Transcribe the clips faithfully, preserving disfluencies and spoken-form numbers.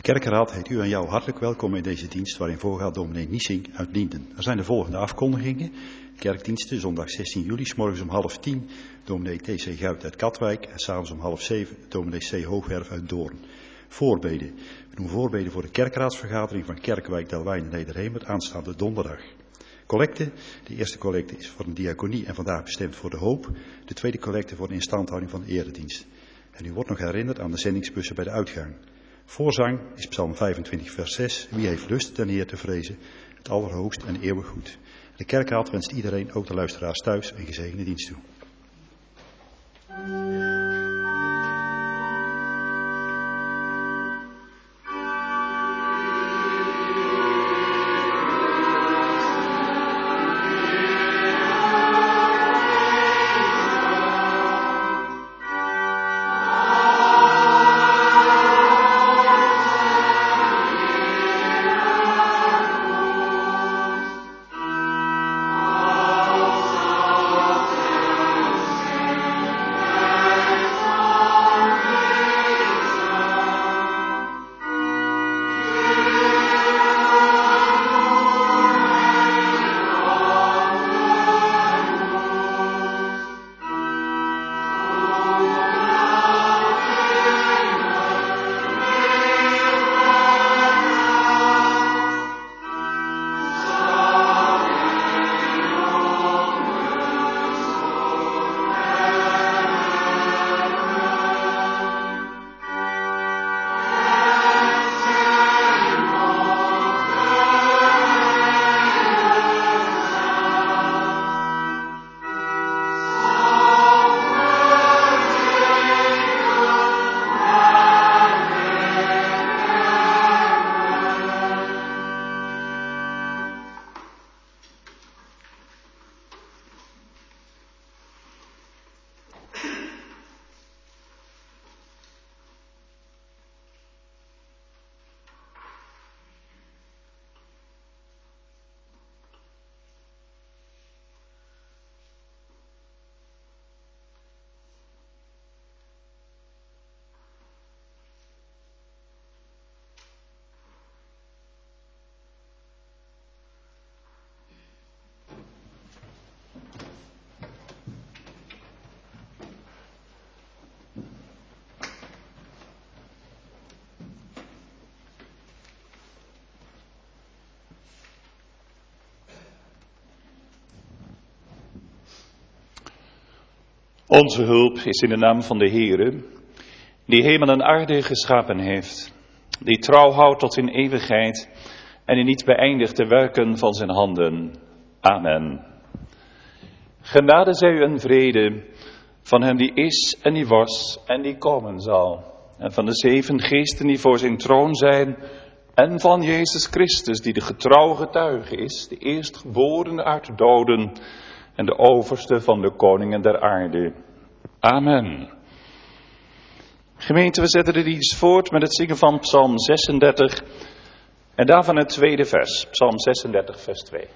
kerkenraad heet u en jou hartelijk welkom in deze dienst waarin voorgaat dominee Niesink uit Lienden. Er zijn de volgende afkondigingen. Kerkdiensten, zondag zestien juli, 's morgens om half tien, dominee T C Guit uit Katwijk en s'avonds om half zeven, dominee C Hoogwerf uit Doorn. Voorbeden. We doen voorbeden voor de kerkraadsvergadering van Kerkwijk, Delwijn en Nederhemert aanstaande donderdag. Collecte. De eerste collecte is voor een diaconie en vandaag bestemd voor de hoop. De tweede collecte voor de instandhouding van de eredienst. En u wordt nog herinnerd aan de zendingsbussen bij de uitgang. Voorzang is Psalm vijfentwintig vers zes. Wie heeft lust den Heer te vrezen, het allerhoogst en eeuwig goed. De kerkraad wenst iedereen, ook de luisteraars thuis, een gezegende dienst toe. Onze hulp is in de naam van de Heere, die hemel en aarde geschapen heeft, die trouw houdt tot in eeuwigheid en die niet beëindigt de werken van zijn handen. Amen. Genade zij u en vrede van hem die is en die was en die komen zal, en van de zeven geesten die voor zijn troon zijn, en van Jezus Christus die de getrouw getuige is, de eerstgeborene uit de doden en de overste van de koningen der aarde. Amen. Gemeente, we zetten de dienst voort met het zingen van Psalm zesendertig en daarvan het tweede vers, Psalm zesendertig vers twee.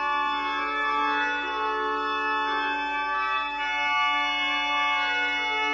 Thank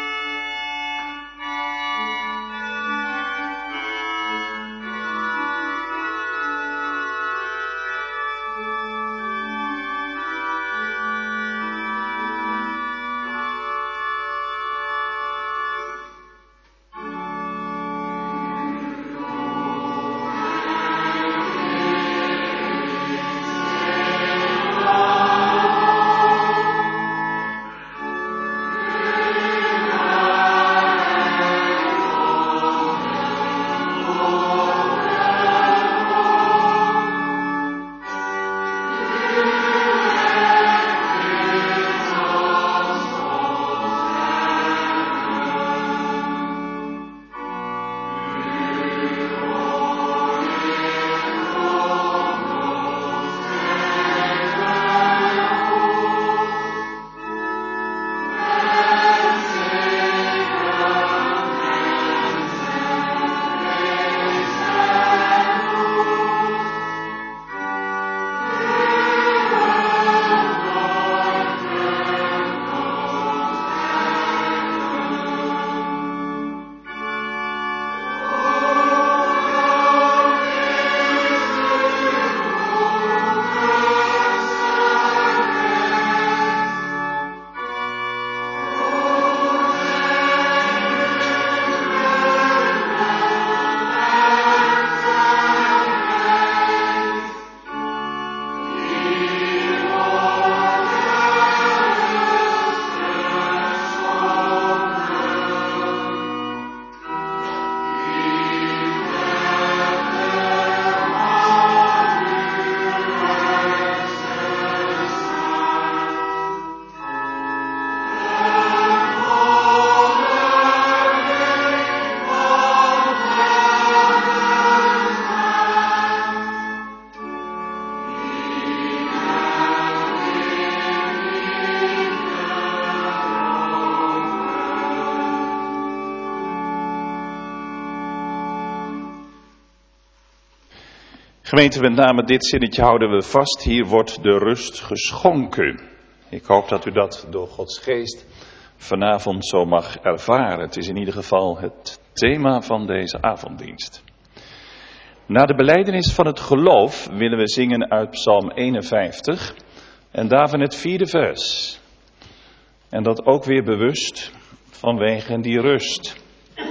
Gemeente, met name dit zinnetje houden we vast. Hier wordt de rust geschonken. Ik hoop dat u dat door Gods geest vanavond zo mag ervaren. Het is in ieder geval het thema van deze avonddienst. Na de belijdenis van het geloof willen we zingen uit Psalm eenenvijftig en daarvan het vierde vers. En dat ook weer bewust vanwege die rust.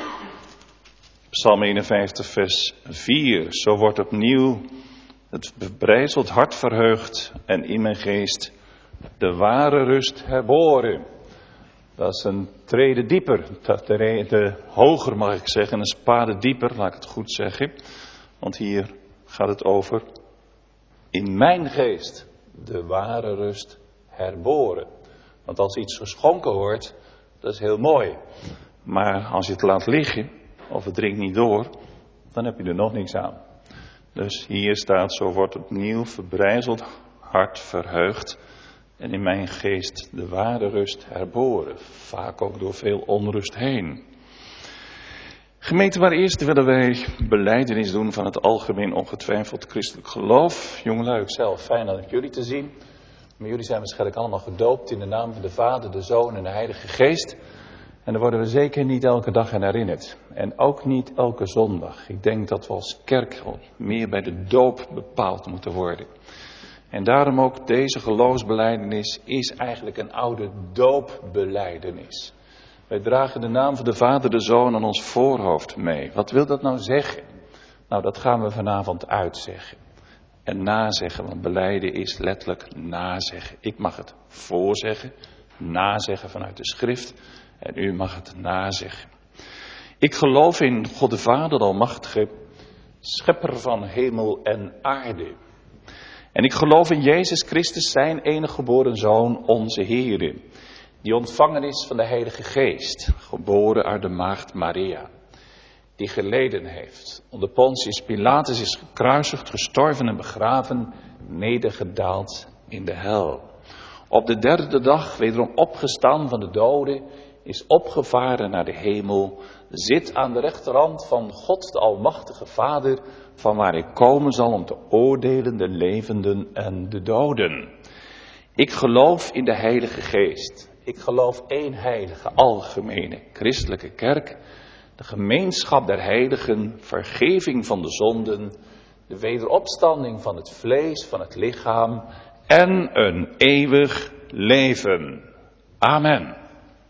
Psalm eenenvijftig vers vier. Zo wordt opnieuw het bebrijzeld hart verheugd en in mijn geest de ware rust herboren. Dat is een trede dieper, de, de hoger mag ik zeggen, een spade dieper, laat ik het goed zeggen. Want hier gaat het over in mijn geest de ware rust herboren. Want als iets geschonken wordt, dat is heel mooi. Maar als je het laat liggen, of het dringt niet door, dan heb je er nog niks aan. Dus hier staat, zo wordt opnieuw verbrijzeld hart verheugd en in mijn geest de ware rust herboren. Vaak ook door veel onrust heen. Gemeente, maar eerst willen wij belijdenis doen van het algemeen ongetwijfeld christelijk geloof. Jongelui, ik zelf, fijn om jullie te zien. Maar jullie zijn waarschijnlijk allemaal gedoopt in de naam van de Vader, de Zoon en de Heilige Geest. En daar worden we zeker niet elke dag aan herinnerd. En ook niet elke zondag. Ik denk dat we als kerk meer bij de doop bepaald moeten worden. En daarom ook deze geloofsbelijdenis is eigenlijk een oude doopbelijdenis. Wij dragen de naam van de Vader, de Zoon aan ons voorhoofd mee. Wat wil dat nou zeggen? Nou, dat gaan we vanavond uitzeggen. En nazeggen, want belijden is letterlijk nazeggen. Ik mag het voorzeggen, nazeggen vanuit de schrift. En u mag het nazeggen. Ik geloof in God de Vader, de Almachtige, schepper van hemel en aarde. En ik geloof in Jezus Christus, zijn enige geboren Zoon, onze Heere, die ontvangen is van de Heilige Geest, geboren uit de maagd Maria, die geleden heeft, onder Pontius Pilatus is gekruisigd, gestorven en begraven, nedergedaald in de hel. Op de derde dag wederom opgestaan van de doden, is opgevaren naar de hemel, zit aan de rechterhand van God de Almachtige Vader, van waar ik komen zal om te oordelen de levenden en de doden. Ik geloof in de Heilige Geest. Ik geloof één heilige, algemene, christelijke kerk, de gemeenschap der heiligen, vergeving van de zonden, de wederopstanding van het vlees, van het lichaam en een eeuwig leven. Amen.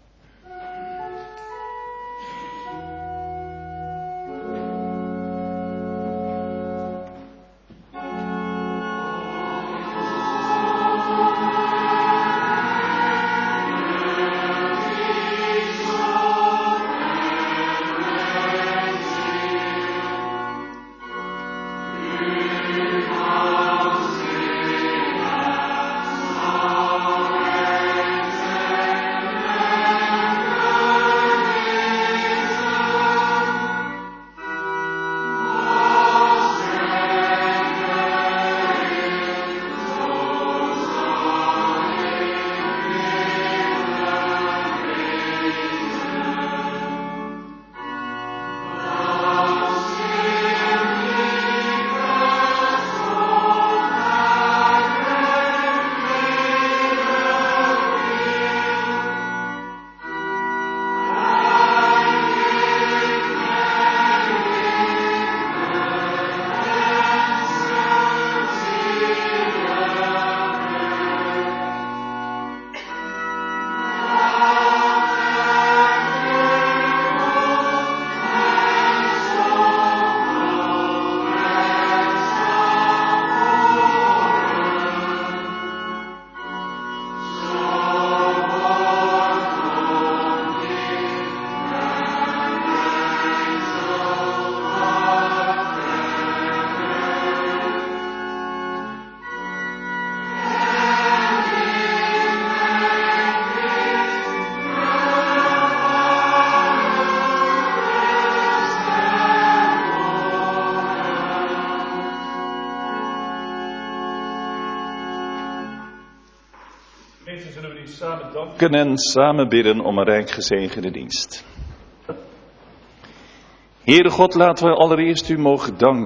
Samen danken en samen bidden om een rijk gezegende dienst. Heere God, laten we allereerst u mogen danken.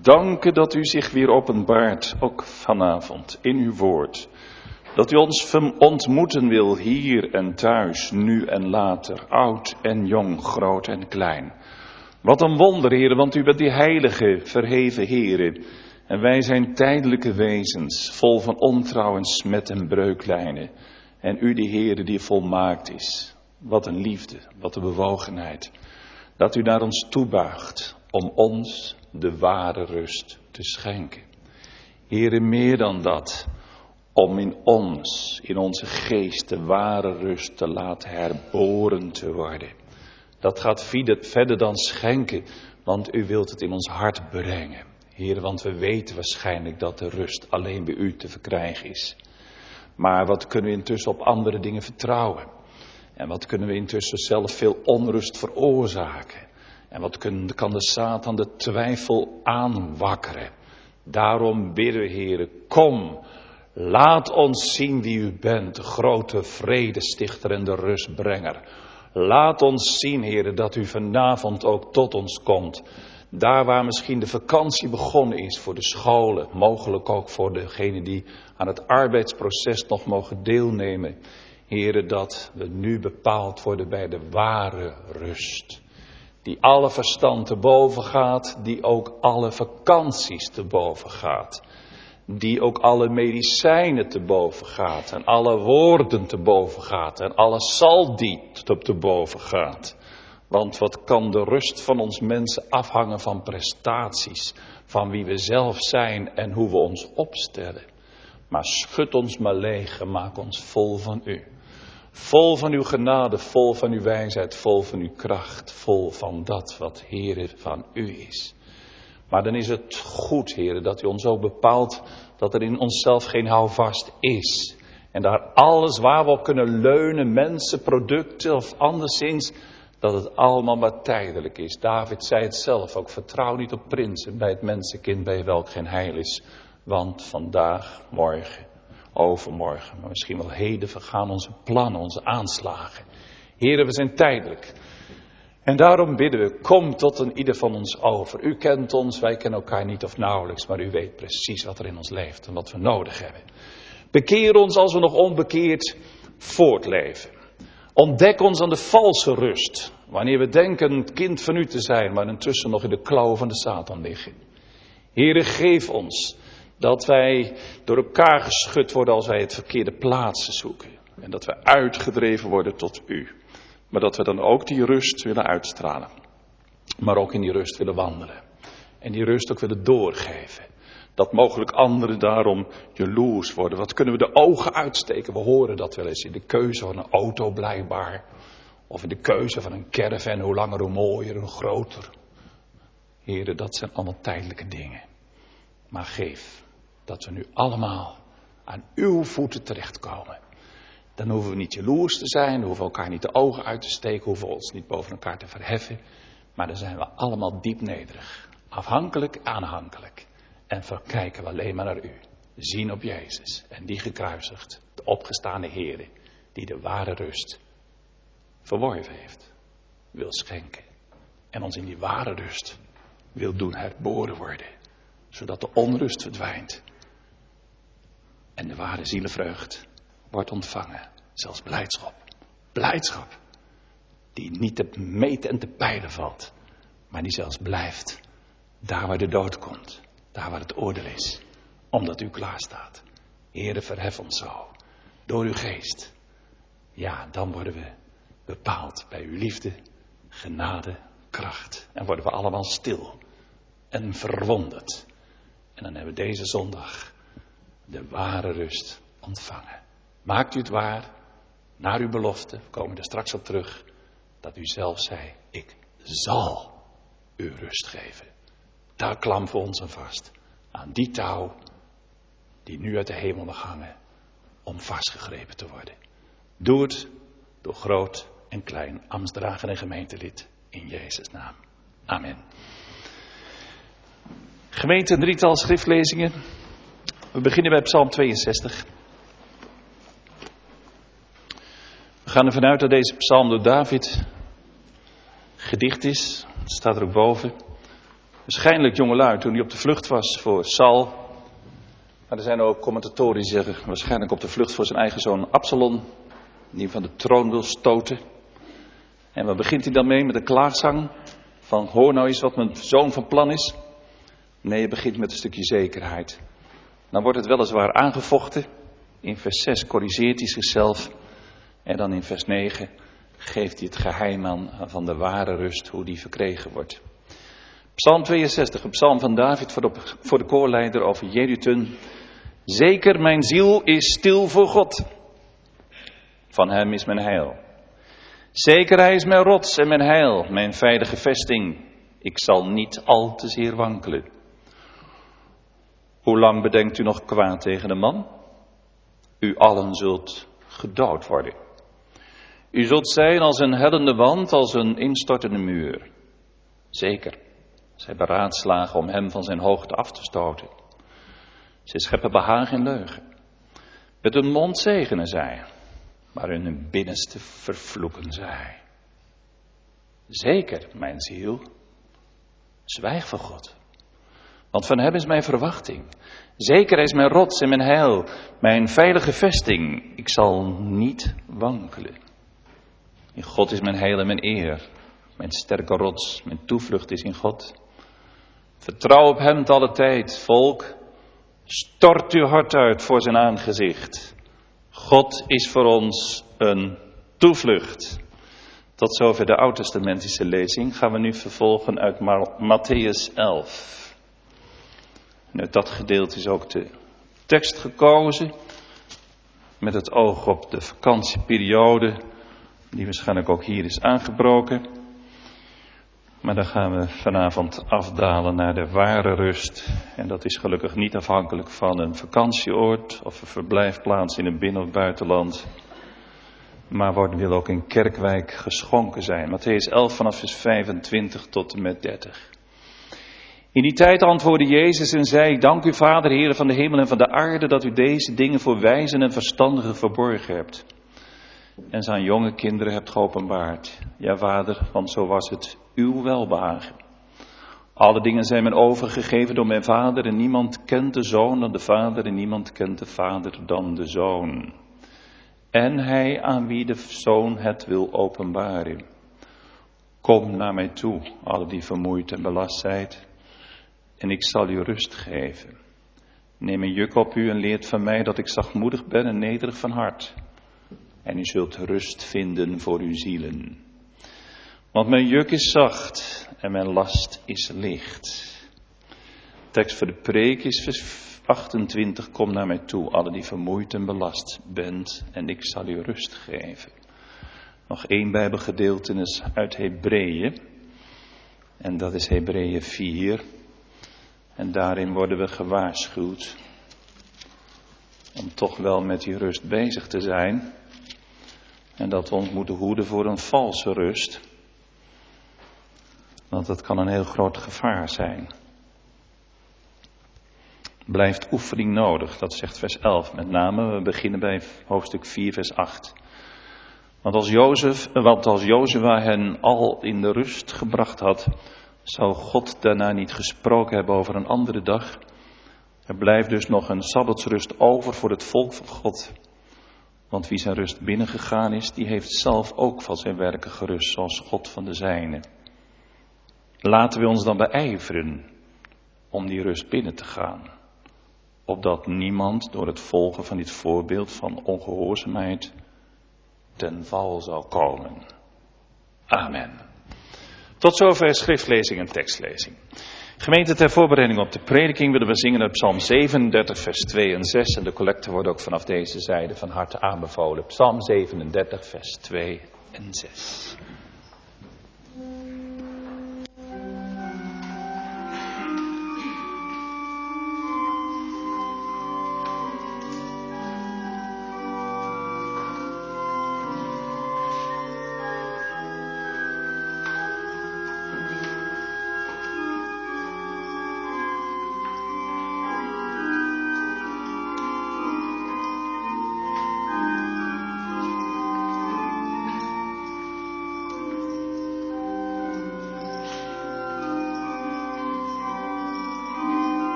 danken dat u zich weer openbaart, ook vanavond, in uw woord. Dat u ons ontmoeten wil hier en thuis, nu en later, oud en jong, groot en klein. Wat een wonder, Heere, want u bent die heilige, verheven Heere. En wij zijn tijdelijke wezens, vol van ontrouw en smet en breuklijnen. En u, die Heere, die volmaakt is. Wat een liefde, wat een bewogenheid. Dat u naar ons toebuigt om ons de ware rust te schenken. Heere, meer dan dat, om in ons, in onze geest, de ware rust te laten herboren te worden. Dat gaat verder dan schenken, want u wilt het in ons hart brengen. Heere, want we weten waarschijnlijk dat de rust alleen bij u te verkrijgen is. Maar wat kunnen we intussen op andere dingen vertrouwen? En wat kunnen we intussen zelf veel onrust veroorzaken? En wat kun, kan de Satan de twijfel aanwakkeren? Daarom bidden we, Heere, kom, laat ons zien wie u bent, de grote vredestichter en de rustbrenger. Laat ons zien, Heere, dat u vanavond ook tot ons komt. Daar waar misschien de vakantie begonnen is voor de scholen, mogelijk ook voor degenen die aan het arbeidsproces nog mogen deelnemen. Heere, dat we nu bepaald worden bij de ware rust. Die alle verstand te boven gaat, die ook alle vakanties te boven gaat. Die ook alle medicijnen te boven gaat en alle woorden te boven gaat en alle saldi te boven gaat. Want wat kan de rust van ons mensen afhangen van prestaties, van wie we zelf zijn en hoe we ons opstellen. Maar schud ons maar leeg en maak ons vol van u. Vol van uw genade, vol van uw wijsheid, vol van uw kracht, vol van dat wat, Heere, van u is. Maar dan is het goed, Heere, dat u ons ook bepaalt dat er in onszelf geen houvast is. En daar alles waar we op kunnen leunen, mensen, producten of anderszins, dat het allemaal maar tijdelijk is. David zei het zelf ook, vertrouw niet op prinsen bij het mensenkind bij welk geen heil is. Want vandaag, morgen, overmorgen, maar misschien wel heden vergaan onze plannen, onze aanslagen. Heere, we zijn tijdelijk. En daarom bidden we, kom tot een ieder van ons over. U kent ons, wij kennen elkaar niet of nauwelijks, maar u weet precies wat er in ons leeft en wat we nodig hebben. Bekeer ons als we nog onbekeerd voortleven. Ontdek ons aan de valse rust, wanneer we denken een kind van u te zijn, maar intussen nog in de klauwen van de Satan liggen. Heere, geef ons dat wij door elkaar geschud worden als wij het verkeerde plaatsen zoeken. En dat we uitgedreven worden tot u. Maar dat we dan ook die rust willen uitstralen. Maar ook in die rust willen wandelen. En die rust ook willen doorgeven. Dat mogelijk anderen daarom jaloers worden. Wat kunnen we de ogen uitsteken? We horen dat wel eens in de keuze van een auto blijkbaar. Of in de keuze van een caravan. Hoe langer, hoe mooier, hoe groter. Heren, dat zijn allemaal tijdelijke dingen. Maar geef dat we nu allemaal aan uw voeten terechtkomen. Dan hoeven we niet jaloers te zijn, dan hoeven we elkaar niet de ogen uit te steken, hoeven we ons niet boven elkaar te verheffen. Maar dan zijn we allemaal diep nederig, afhankelijk, aanhankelijk. En verkijken we alleen maar naar u, zien op Jezus en die gekruisigd, de opgestane Heere, die de ware rust verworven heeft, wil schenken. En ons in die ware rust wil doen herboren worden, zodat de onrust verdwijnt. En de ware zielenvreugd wordt ontvangen. Zelfs blijdschap. Blijdschap. Die niet te meten en te peilen valt. Maar die zelfs blijft. Daar waar de dood komt. Daar waar het oordeel is. Omdat u klaar staat. Heere, verhef ons zo. Door uw geest. Ja, dan worden we bepaald bij uw liefde, genade, kracht. En worden we allemaal stil. En verwonderd. En dan hebben we deze zondag de ware rust ontvangen. Maakt u het waar, naar uw belofte, we komen er straks op terug, dat u zelf zei, ik zal u rust geven. Daar klampen we ons aan vast, aan die touw die nu uit de hemel mag hangen, om vastgegrepen te worden. Doe het door groot en klein, ambtsdrager en gemeentelid, in Jezus' naam. Amen. Gemeente, een drietal schriftlezingen. We beginnen bij Psalm tweeënzestig. We gaan ervan uit dat deze psalm door David gedicht is. Het staat er ook boven. Waarschijnlijk jongelui toen hij op de vlucht was voor Saul. Maar er zijn ook commentatoren die zeggen waarschijnlijk op de vlucht voor zijn eigen zoon Absalom. Die hem van de troon wil stoten. En waar begint hij dan mee? Met een klaagzang. Van hoor nou eens wat mijn zoon van plan is. Nee, je begint met een stukje zekerheid. Dan wordt het weliswaar aangevochten. In vers zes corrigeert hij zichzelf. En dan in vers negen geeft hij het geheim aan van de ware rust, hoe die verkregen wordt. Psalm tweeënzestig, een psalm van David voor de, voor de koorleider over Jedutun. Zeker mijn ziel is stil voor God. Van hem is mijn heil. Zeker hij is mijn rots en mijn heil, mijn veilige vesting. Ik zal niet al te zeer wankelen. Hoe lang bedenkt u nog kwaad tegen de man? U allen zult gedood worden. U zult zijn als een hellende wand, als een instortende muur. Zeker, zij beraadslagen om hem van zijn hoogte af te stoten. Zij scheppen behagen in leugen. Met hun mond zegenen zij, maar in hun binnenste vervloeken zij. Zeker, mijn ziel, zwijg voor God. Want van hem is mijn verwachting. Zeker is mijn rots en mijn heil, mijn veilige vesting. Ik zal niet wankelen. In God is mijn heil en mijn eer. Mijn sterke rots, mijn toevlucht is in God. Vertrouw op hem te alle tijd, volk. Stort uw hart uit voor zijn aangezicht. God is voor ons een toevlucht. Tot zover de oud-testamentische lezing gaan we nu vervolgen uit Mattheüs elf. En uit dat gedeelte is ook de tekst gekozen. Met het oog op de vakantieperiode. Die waarschijnlijk ook hier is aangebroken. Maar dan gaan we vanavond afdalen naar de ware rust. En dat is gelukkig niet afhankelijk van een vakantieoord of een verblijfplaats in een binnen- of buitenland. Maar wordt wil ook in Kerkwijk geschonken zijn. Mattheüs elf vanaf vers vijfentwintig tot en met dertig. In die tijd antwoordde Jezus en zei: dank u Vader, Heer van de hemel en van de aarde, dat u deze dingen voor wijzen en verstandigen verborgen hebt. En ze aan jonge kinderen hebt geopenbaard. Ja, Vader, want zo was het uw welbehagen. Alle dingen zijn mij overgegeven door mijn Vader en niemand kent de Zoon dan de Vader en niemand kent de Vader dan de Zoon. En hij aan wie de Zoon het wil openbaren. Kom naar mij toe, alle die vermoeid en belast zijt, en ik zal u rust geven. Neem een juk op u en leert van mij dat ik zachtmoedig ben en nederig van hart. En u zult rust vinden voor uw zielen. Want mijn juk is zacht en mijn last is licht. Tekst voor de preek is vers achtentwintig. Kom naar mij toe, alle die vermoeid en belast bent, en ik zal u rust geven. Nog één Bijbelgedeelte is uit Hebreeën. En dat is Hebreeën vier. En daarin worden we gewaarschuwd om toch wel met die rust bezig te zijn. En dat we ons moeten hoeden voor een valse rust. Want dat kan een heel groot gevaar zijn. Blijft oefening nodig, dat zegt vers elf met name. We beginnen bij hoofdstuk vier vers acht. Want als Jozef, want als Jozua hen al in de rust gebracht had, zou God daarna niet gesproken hebben over een andere dag. Er blijft dus nog een sabbatsrust over voor het volk van God. Want wie zijn rust binnengegaan is, die heeft zelf ook van zijn werken gerust, zoals God van de zijne. Laten we ons dan beijveren om die rust binnen te gaan. Opdat niemand door het volgen van dit voorbeeld van ongehoorzaamheid ten val zal komen. Amen. Tot zover schriftlezing en tekstlezing. Gemeente, ter voorbereiding op de prediking willen we zingen uit Psalm zevenendertig vers twee en zes. En de collecte wordt ook vanaf deze zijde van harte aanbevolen. Psalm zevenendertig vers twee en zes.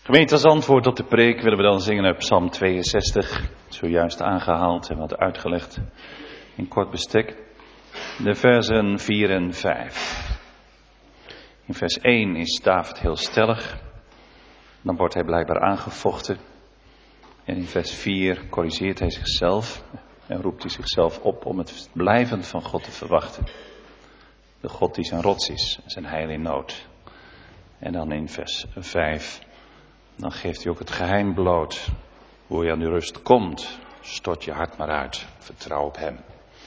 Gemeente, als antwoord op de preek willen we dan zingen uit Psalm tweeënzestig, zojuist aangehaald en wat uitgelegd in kort bestek. De versen vier en vijf. In vers één is David heel stellig, dan wordt hij blijkbaar aangevochten. En in vers vier corrigeert hij zichzelf en roept hij zichzelf op om het blijvend van God te verwachten. De God die zijn rots is, zijn heil in nood. En dan in vers vijf, dan geeft hij ook het geheim bloot. Hoe je aan die rust komt, stort je hart maar uit, vertrouw op hem.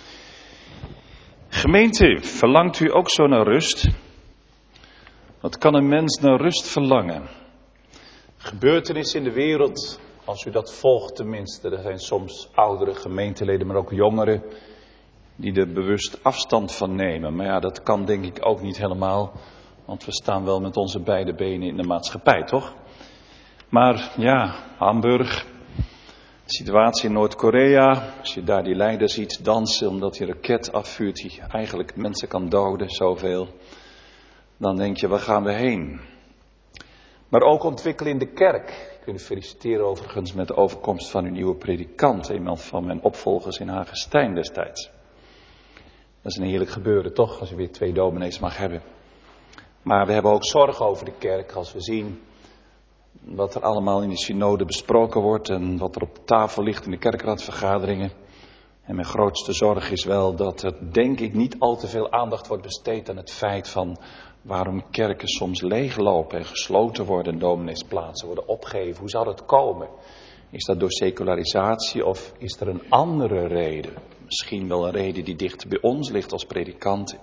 Gemeente, verlangt u ook zo naar rust? Wat kan een mens naar rust verlangen? Gebeurtenissen in de wereld, als u dat volgt tenminste, er zijn soms oudere gemeenteleden, maar ook jongeren, die er bewust afstand van nemen. Maar ja, dat kan denk ik ook niet helemaal, want we staan wel met onze beide benen in de maatschappij, toch? Maar ja, Hamburg, de situatie in Noord-Korea, als je daar die leider ziet dansen omdat die raket afvuurt die eigenlijk mensen kan doden, zoveel, dan denk je, waar gaan we heen? Maar ook ontwikkelen in de kerk. Ik wil u feliciteren overigens met de overkomst van uw nieuwe predikant, iemand van mijn opvolgers in Hagestein destijds. Dat is een heerlijk gebeuren, toch, als je weer twee dominees mag hebben. Maar we hebben ook zorg over de kerk als we zien wat er allemaal in de synode besproken wordt en wat er op tafel ligt in de kerkraadvergaderingen. En mijn grootste zorg is wel dat er denk ik niet al te veel aandacht wordt besteed aan het feit van waarom kerken soms leeglopen en gesloten worden en domineesplaatsen worden opgegeven. Hoe zal dat komen? Is dat door secularisatie of is er een andere reden? Misschien wel een reden die dichter bij ons ligt als predikanten.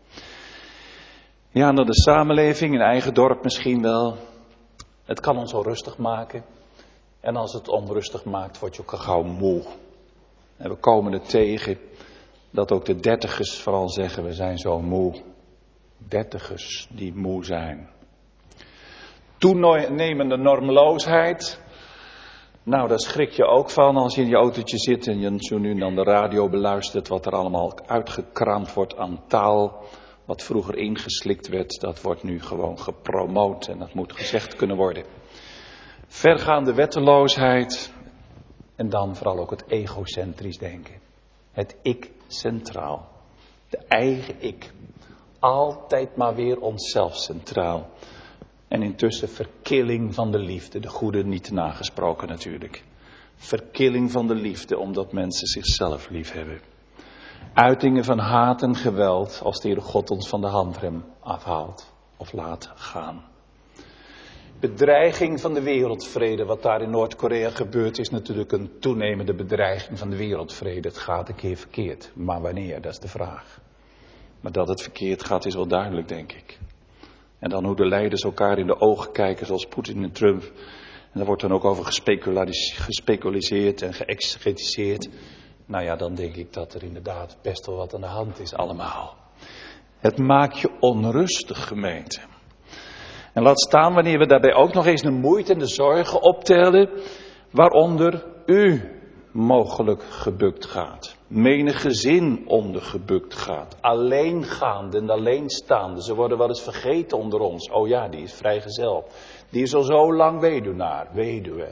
Ja, naar de samenleving, een eigen dorp misschien wel. Het kan ons onrustig maken. En als het onrustig maakt, word je ook al gauw moe. En we komen er tegen dat ook de dertigers vooral zeggen, we zijn zo moe. Dertigers die moe zijn. Toenemende normloosheid. Nou, daar schrik je ook van als je in je autootje zit en je zo nu dan de radio beluistert wat er allemaal uitgekramd wordt aan taal. Wat vroeger ingeslikt werd, dat wordt nu gewoon gepromoot en dat moet gezegd kunnen worden. Vergaande wetteloosheid en dan vooral ook het egocentrisch denken. Het ik centraal. De eigen ik. Altijd maar weer onszelf centraal. En intussen verkilling van de liefde. De goede niet nagesproken natuurlijk. Verkilling van de liefde omdat mensen zichzelf lief hebben. Uitingen van haat en geweld als de Heere God ons van de handrem afhaalt of laat gaan. Bedreiging van de wereldvrede. Wat daar in Noord-Korea gebeurt is natuurlijk een toenemende bedreiging van de wereldvrede. Het gaat een keer verkeerd. Maar wanneer, dat is de vraag. Maar dat het verkeerd gaat is wel duidelijk, denk ik. En dan hoe de leiders elkaar in de ogen kijken zoals Poetin en Trump. En daar wordt dan ook over gespeculiseerd en geëxegetiseerd. Nou ja, dan denk ik dat er inderdaad best wel wat aan de hand is allemaal. Het maakt je onrustig, gemeente. En laat staan wanneer we daarbij ook nog eens de moeite en de zorgen optellen, waaronder u mogelijk gebukt gaat. Menig gezin onder gebukt gaat. Alleengaande en alleenstaande. Ze worden wel eens vergeten onder ons. Oh ja, die is vrijgezel. Die is al zo lang weduwnaar, weduwe.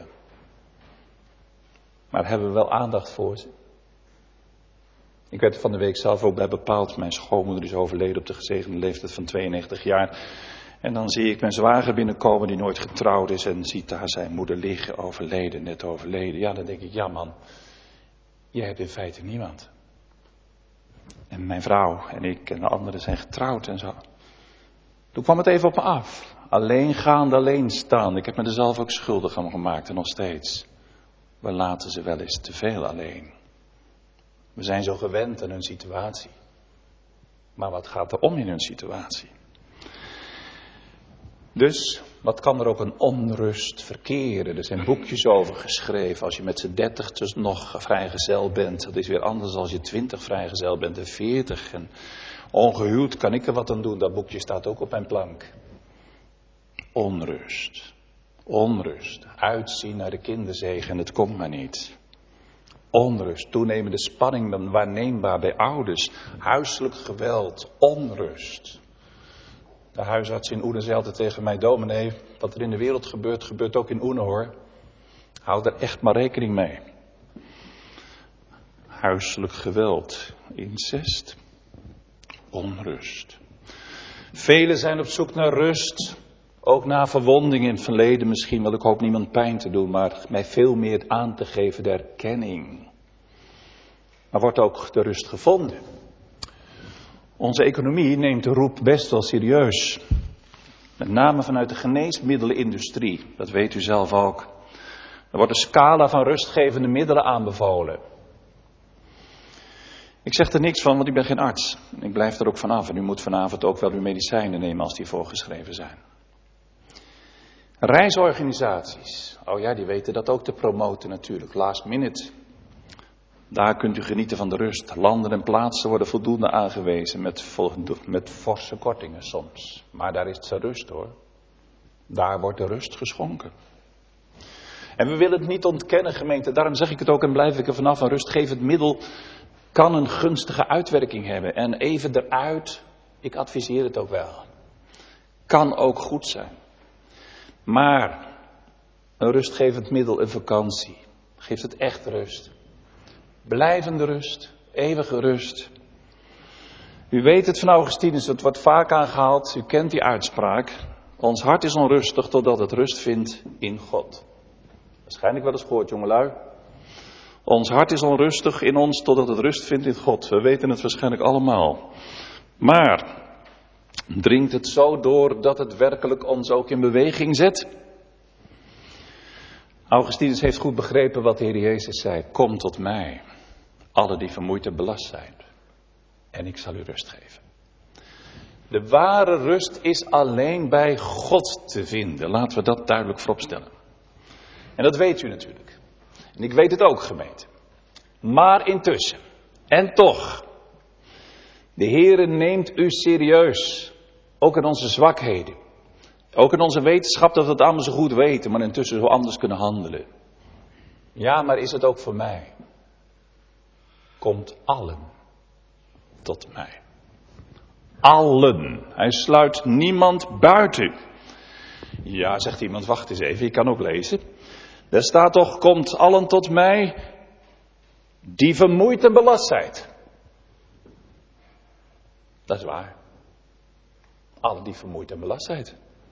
Maar hebben we wel aandacht voor ze? Ik werd er van de week zelf ook bij bepaald. Mijn schoonmoeder is overleden op de gezegende leeftijd van tweeënnegentig jaar. En dan zie ik mijn zwager binnenkomen die nooit getrouwd is en ziet daar zijn moeder liggen, overleden, net overleden. Ja, dan denk ik, ja man, jij hebt in feite niemand. En mijn vrouw en ik en de anderen zijn getrouwd en zo. Toen kwam het even op me af. Alleengaande, alleenstaan. Ik heb me er zelf ook schuldig aan gemaakt en nog steeds. We laten ze wel eens te veel alleen. We zijn zo gewend aan hun situatie. Maar wat gaat er om in hun situatie? Dus, wat kan er ook een onrust verkeren? Er zijn boekjes over geschreven. Als je met z'n dertigers nog vrijgezel bent. Dat is weer anders als je twintig vrijgezel bent en veertig. En ongehuwd kan ik er wat aan doen. Dat boekje staat ook op mijn plank. Onrust. Onrust. Uitzien naar de kinderzegen en het komt maar niet. Onrust. Toenemende spanning dan waarneembaar bij ouders. Huiselijk geweld. Onrust. De huisarts in Oene zei altijd tegen mij, dominee, wat er in de wereld gebeurt, gebeurt ook in Oene hoor. Hou er echt maar rekening mee. Huiselijk geweld, incest, onrust. Velen zijn op zoek naar rust, ook na verwondingen in het verleden misschien, want ik hoop niemand pijn te doen, maar mij veel meer aan te geven de erkenning. Maar wordt ook de rust gevonden? Onze economie neemt de roep best wel serieus. Met name vanuit de geneesmiddelenindustrie, dat weet u zelf ook. Er wordt een scala van rustgevende middelen aanbevolen. Ik zeg er niks van, want ik ben geen arts. Ik blijf er ook vanaf en u moet vanavond ook wel uw medicijnen nemen als die voorgeschreven zijn. Reisorganisaties, oh ja, die weten dat ook te promoten natuurlijk, last minute. Daar kunt u genieten van de rust. Landen en plaatsen worden voldoende aangewezen met, met forse kortingen soms. Maar daar is de rust hoor. Daar wordt de rust geschonken. En we willen het niet ontkennen gemeente, daarom zeg ik het ook en blijf ik er vanaf. Een rustgevend middel kan een gunstige uitwerking hebben. En even eruit, ik adviseer het ook wel. Kan ook goed zijn. Maar een rustgevend middel, een vakantie, geeft het echt rust. Blijvende rust, eeuwige rust. U weet het van Augustinus, het wordt vaak aangehaald, u kent die uitspraak. Ons hart is onrustig totdat het rust vindt in God. Waarschijnlijk wel eens gehoord, jongelui. Ons hart is onrustig in ons totdat het rust vindt in God. We weten het waarschijnlijk allemaal. Maar dringt het zo door dat het werkelijk ons ook in beweging zet? Augustinus heeft goed begrepen wat de Heer Jezus zei. Kom tot mij, alle die vermoeid en belast zijn. En ik zal u rust geven. De ware rust is alleen bij God te vinden. Laten we dat duidelijk vooropstellen. En dat weet u natuurlijk. En ik weet het ook, gemeente. Maar intussen, en toch, de Heere neemt u serieus. Ook in onze zwakheden. Ook in onze wetenschap dat we het allemaal zo goed weten, maar intussen zo anders kunnen handelen. Ja, maar is het ook voor mij? Komt allen tot mij. Allen. Hij sluit niemand buiten. Ja, zegt iemand, wacht eens even, ik kan ook lezen. Er staat toch, komt allen tot mij die vermoeid en belast zijn. Dat is waar. Allen die vermoeid en belast zijn.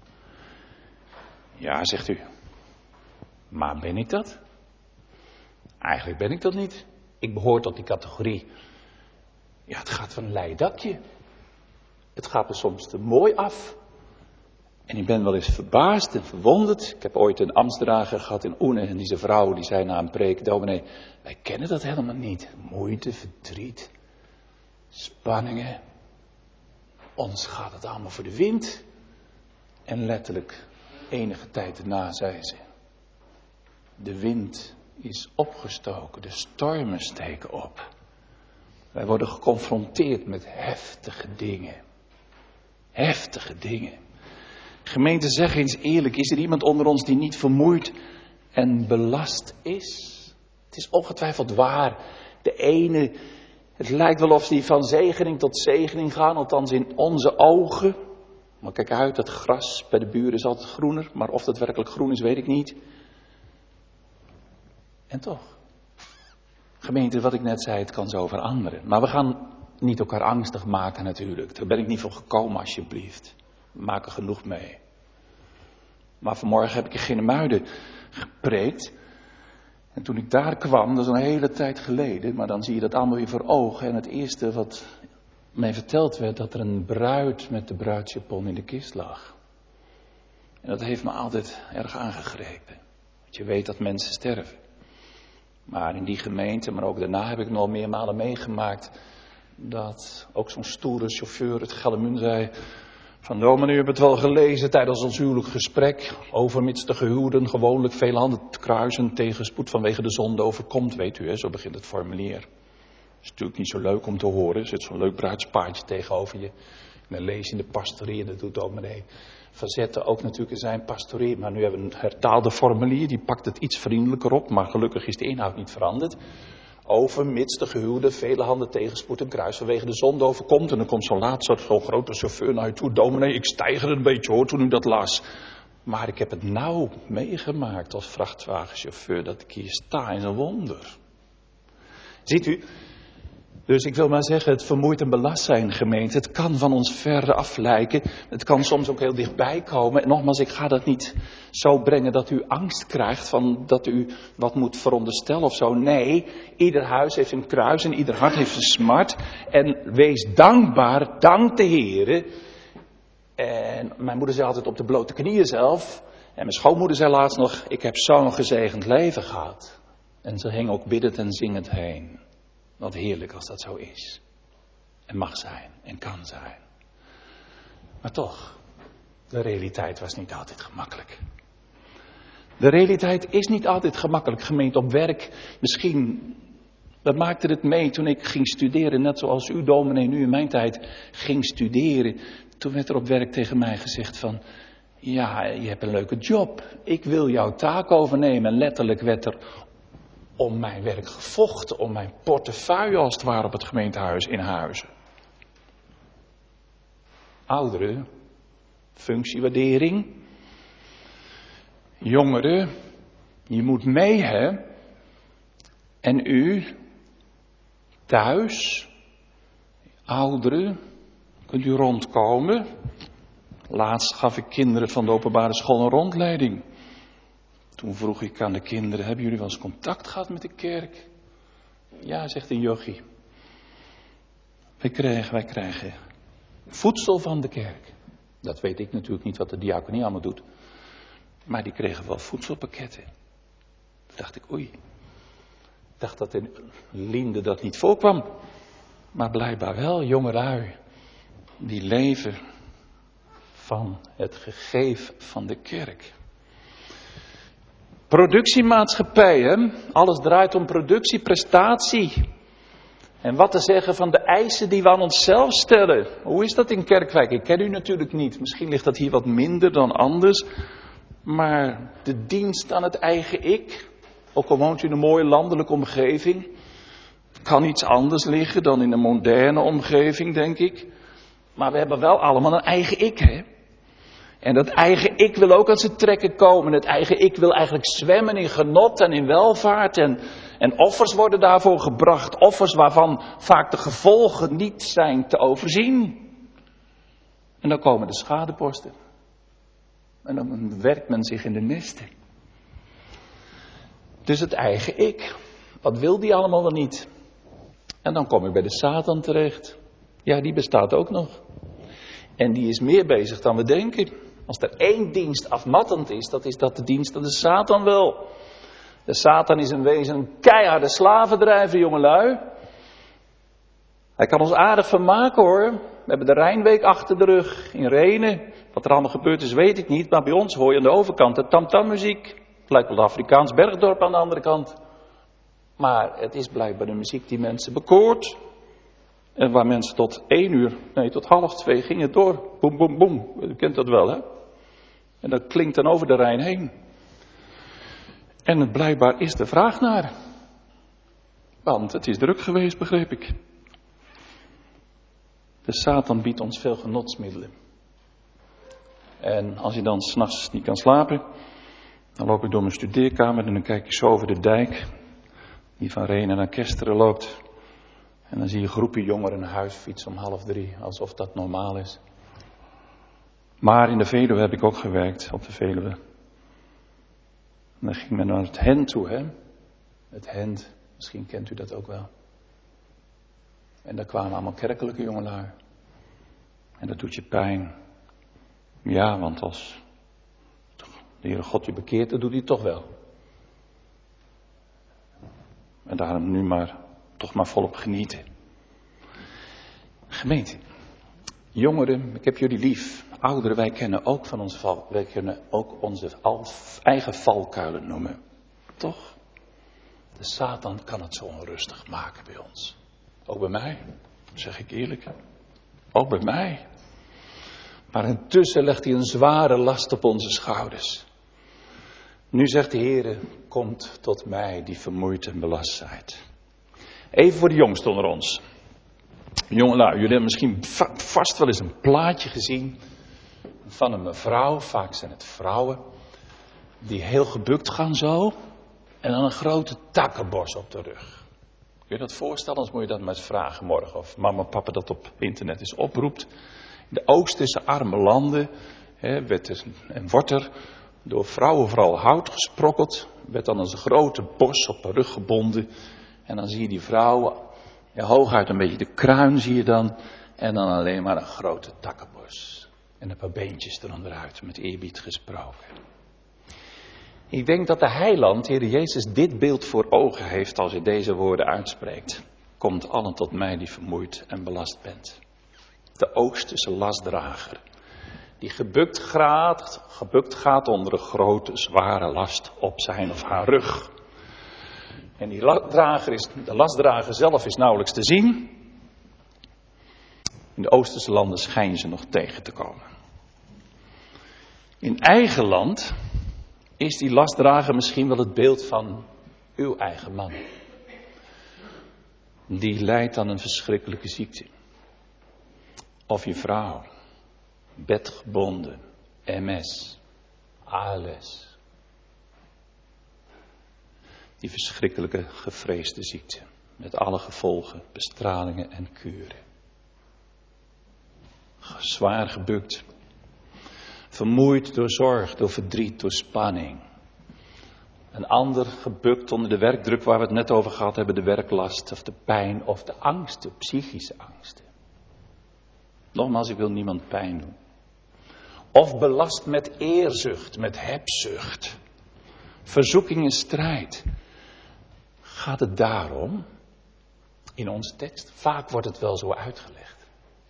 Ja, zegt u. Maar ben ik dat? Eigenlijk ben ik dat niet. Ik behoor tot die categorie. Ja, het gaat van een leien dakje. Het gaat er soms te mooi af. En ik ben wel eens verbaasd en verwonderd. Ik heb ooit een ambtsdrager gehad in Oene. En deze vrouw die zei na een preek, dominee, wij kennen dat helemaal niet. Moeite, verdriet, spanningen. Ons gaat het allemaal voor de wind. En letterlijk, enige tijd daarna zei ze, de wind is opgestoken, de stormen steken op. Wij worden geconfronteerd met heftige dingen. Heftige dingen. Gemeente, zeg eens eerlijk, is er iemand onder ons die niet vermoeid en belast is? Het is ongetwijfeld waar. De ene, het lijkt wel of die van zegening tot zegening gaan, althans in onze ogen. Maar kijk uit, het gras bij de buren is altijd groener, maar of dat werkelijk groen is, weet ik niet. En toch, gemeente, wat ik net zei, het kan zo veranderen. Maar we gaan niet elkaar angstig maken natuurlijk. Daar ben ik niet voor gekomen, alsjeblieft. We maken genoeg mee. Maar vanmorgen heb ik in Ginnemuiden gepreekt. En toen ik daar kwam, dat is een hele tijd geleden, maar dan zie je dat allemaal weer voor ogen. En het eerste wat mij verteld werd, dat er een bruid met de bruidsjapon in de kist lag. En dat heeft me altijd erg aangegrepen. Want je weet dat mensen sterven. Maar in die gemeente, maar ook daarna heb ik nog meermalen meegemaakt dat ook zo'n stoere chauffeur het Geldermund zei, van dominee, u hebt het wel gelezen tijdens ons huwelijk gesprek, overmits de gehuwden gewoonlijk veel handen kruisen tegen spoed vanwege de zonde overkomt, weet u, hè? Zo begint het formulier. Dat is natuurlijk niet zo leuk om te horen, er zit zo'n leuk bruidspaardje tegenover je. En dan lees je in de pastorie, en dat doet dominee Verzetten ook natuurlijk in zijn pastorie, maar nu hebben we een hertaalde formulier, die pakt het iets vriendelijker op, maar gelukkig is de inhoud niet veranderd. over, mits de gehuwde vele handen tegenspoed en kruis vanwege de zonde overkomt. En dan komt zo'n laatste, zo'n grote chauffeur naar je toe. Dominee, ik stijger een beetje hoor toen u dat las. Maar ik heb het nou meegemaakt als vrachtwagenchauffeur dat ik hier sta in een wonder. Ziet u? Dus ik wil maar zeggen, het vermoeit en belast zijn, gemeente. Het kan van ons ver af lijken. Het kan soms ook heel dichtbij komen. En nogmaals, ik ga dat niet zo brengen dat u angst krijgt van dat u wat moet veronderstellen of zo. Nee, ieder huis heeft een kruis en ieder hart heeft een smart. En wees dankbaar, dank de Heere. En mijn moeder zei altijd op de blote knieën zelf. En mijn schoonmoeder zei laatst nog, ik heb zo'n gezegend leven gehad. En ze hing ook biddend en zingend heen. Wat heerlijk als dat zo is. En mag zijn en kan zijn. Maar toch, de realiteit was niet altijd gemakkelijk. De realiteit is niet altijd gemakkelijk, gemeente. Op werk misschien, dat maakte het mee toen ik ging studeren. Net zoals u, dominee, nu in mijn tijd ging studeren. Toen werd er op werk tegen mij gezegd van, ja, je hebt een leuke job. Ik wil jouw taak overnemen. En letterlijk werd er om mijn werk gevochten, om mijn portefeuille als het ware op het gemeentehuis in Huizen. Ouderen, functiewaardering. Jongeren, je moet mee hè. En u, thuis, ouderen, kunt u rondkomen. Laatst gaf ik kinderen van de openbare school een rondleiding. Toen vroeg ik aan de kinderen, hebben jullie wel eens contact gehad met de kerk? Ja, zegt een jochie. Wij krijgen, wij krijgen voedsel van de kerk. Dat weet ik natuurlijk niet wat de diaconie allemaal doet. Maar die kregen wel voedselpakketten. Toen dacht ik, oei. Ik dacht dat in Linde dat niet voorkwam. Maar blijkbaar wel, jongelui. Die leven van het gegeven van de kerk. Productiemaatschappijen, alles draait om productie, prestatie. En wat te zeggen van de eisen die we aan onszelf stellen. Hoe is dat in Kerkwijk? Ik ken u natuurlijk niet. Misschien ligt dat hier wat minder dan anders. Maar de dienst aan het eigen ik, ook al woont u in een mooie landelijke omgeving, kan iets anders liggen dan in een moderne omgeving, denk ik. Maar we hebben wel allemaal een eigen ik, hè? En dat eigen ik wil ook aan zijn trekken komen. Het eigen ik wil eigenlijk zwemmen in genot en in welvaart. En, en offers worden daarvoor gebracht. Offers waarvan vaak de gevolgen niet zijn te overzien. En dan komen de schadeposten. En dan werkt men zich in de nesten. Dus het eigen ik. Wat wil die allemaal wel niet? En dan kom ik bij de Satan terecht. Ja, die bestaat ook nog. En die is meer bezig dan we denken. Als er één dienst afmattend is, dat is dat de dienst aan de Satan wel. De Satan is in wezen een keiharde slavendrijver, jongelui. Hij kan ons aardig vermaken hoor. We hebben de Rijnweek achter de rug in Renen. Wat er allemaal gebeurd is weet ik niet, maar bij ons hoor je aan de overkant de tamtammuziek. Het lijkt wel een Afrikaans bergdorp aan de andere kant. Maar het is blijkbaar de muziek die mensen bekoort. En waar mensen tot één uur, nee tot half twee gingen door. Boem, boem, boem. U kent dat wel hè. En dat klinkt dan over de Rijn heen. En het blijkbaar is de vraag naar. Want het is druk geweest, begreep ik. De Satan biedt ons veel genotsmiddelen. En als je dan 's nachts niet kan slapen, dan loop ik door mijn studeerkamer en dan kijk ik zo over de dijk. Die van Renen naar Kesteren loopt. En dan zie je groepen jongeren naar huis fietsen om half drie, alsof dat normaal is. Maar in de Veluwe heb ik ook gewerkt, op de Veluwe. En dan ging men naar het Hent toe, hè. Het Hent, misschien kent u dat ook wel. En daar kwamen allemaal kerkelijke jongelui. En dat doet je pijn. Ja, want als de Heere God je bekeert, dan doet hij het toch wel. En daarom nu maar, toch maar volop genieten. Gemeente, jongeren, ik heb jullie lief. Ouderen, wij kennen ook van onze val, wij kunnen ook onze eigen valkuilen noemen. Toch? De Satan kan het zo onrustig maken bij ons. Ook bij mij, zeg ik eerlijk. Ook bij mij. Maar intussen legt hij een zware last op onze schouders. Nu zegt de Heere, komt tot mij die vermoeid en belast zijt. Even voor de jongsten onder ons. Jongelui, jullie hebben misschien va- vast wel eens een plaatje gezien van een mevrouw, vaak zijn het vrouwen, die heel gebukt gaan zo en dan een grote takkenbos op de rug. Kun je dat voorstellen? Anders moet je dat maar eens vragen morgen of mama en papa dat op internet eens oproept. In de Oosterse arme landen hè, werd er, en wordt er door vrouwen vooral hout gesprokkeld, werd dan als een grote bos op de rug gebonden en dan zie je die vrouwen, ja, hooguit een beetje de kruin zie je dan en dan alleen maar een grote takkenbos. En een paar beentjes eronderuit, met eerbied gesproken. Ik denk dat de heiland, Heer Jezus, dit beeld voor ogen heeft als hij deze woorden uitspreekt. Komt allen tot mij die vermoeid en belast bent. De Oosterse lastdrager, die gebukt gaat, gebukt gaat onder een grote, zware last op zijn of haar rug. En die lastdrager is, de lastdrager zelf is nauwelijks te zien. In de Oosterse landen schijnen ze nog tegen te komen. In eigen land is die lastdrager misschien wel het beeld van uw eigen man. Die lijdt aan een verschrikkelijke ziekte. Of je vrouw, bedgebonden, M S, A L S. Die verschrikkelijke gevreesde ziekte. Met alle gevolgen, bestralingen en kuren. Zwaar gebukt. Vermoeid door zorg, door verdriet, door spanning. Een ander gebukt onder de werkdruk waar we het net over gehad hebben. De werklast of de pijn of de angst, de psychische angsten. Nogmaals, ik wil niemand pijn doen. Of belast met eerzucht, met hebzucht. Verzoeking en strijd. Gaat het daarom in onze tekst? Vaak wordt het wel zo uitgelegd.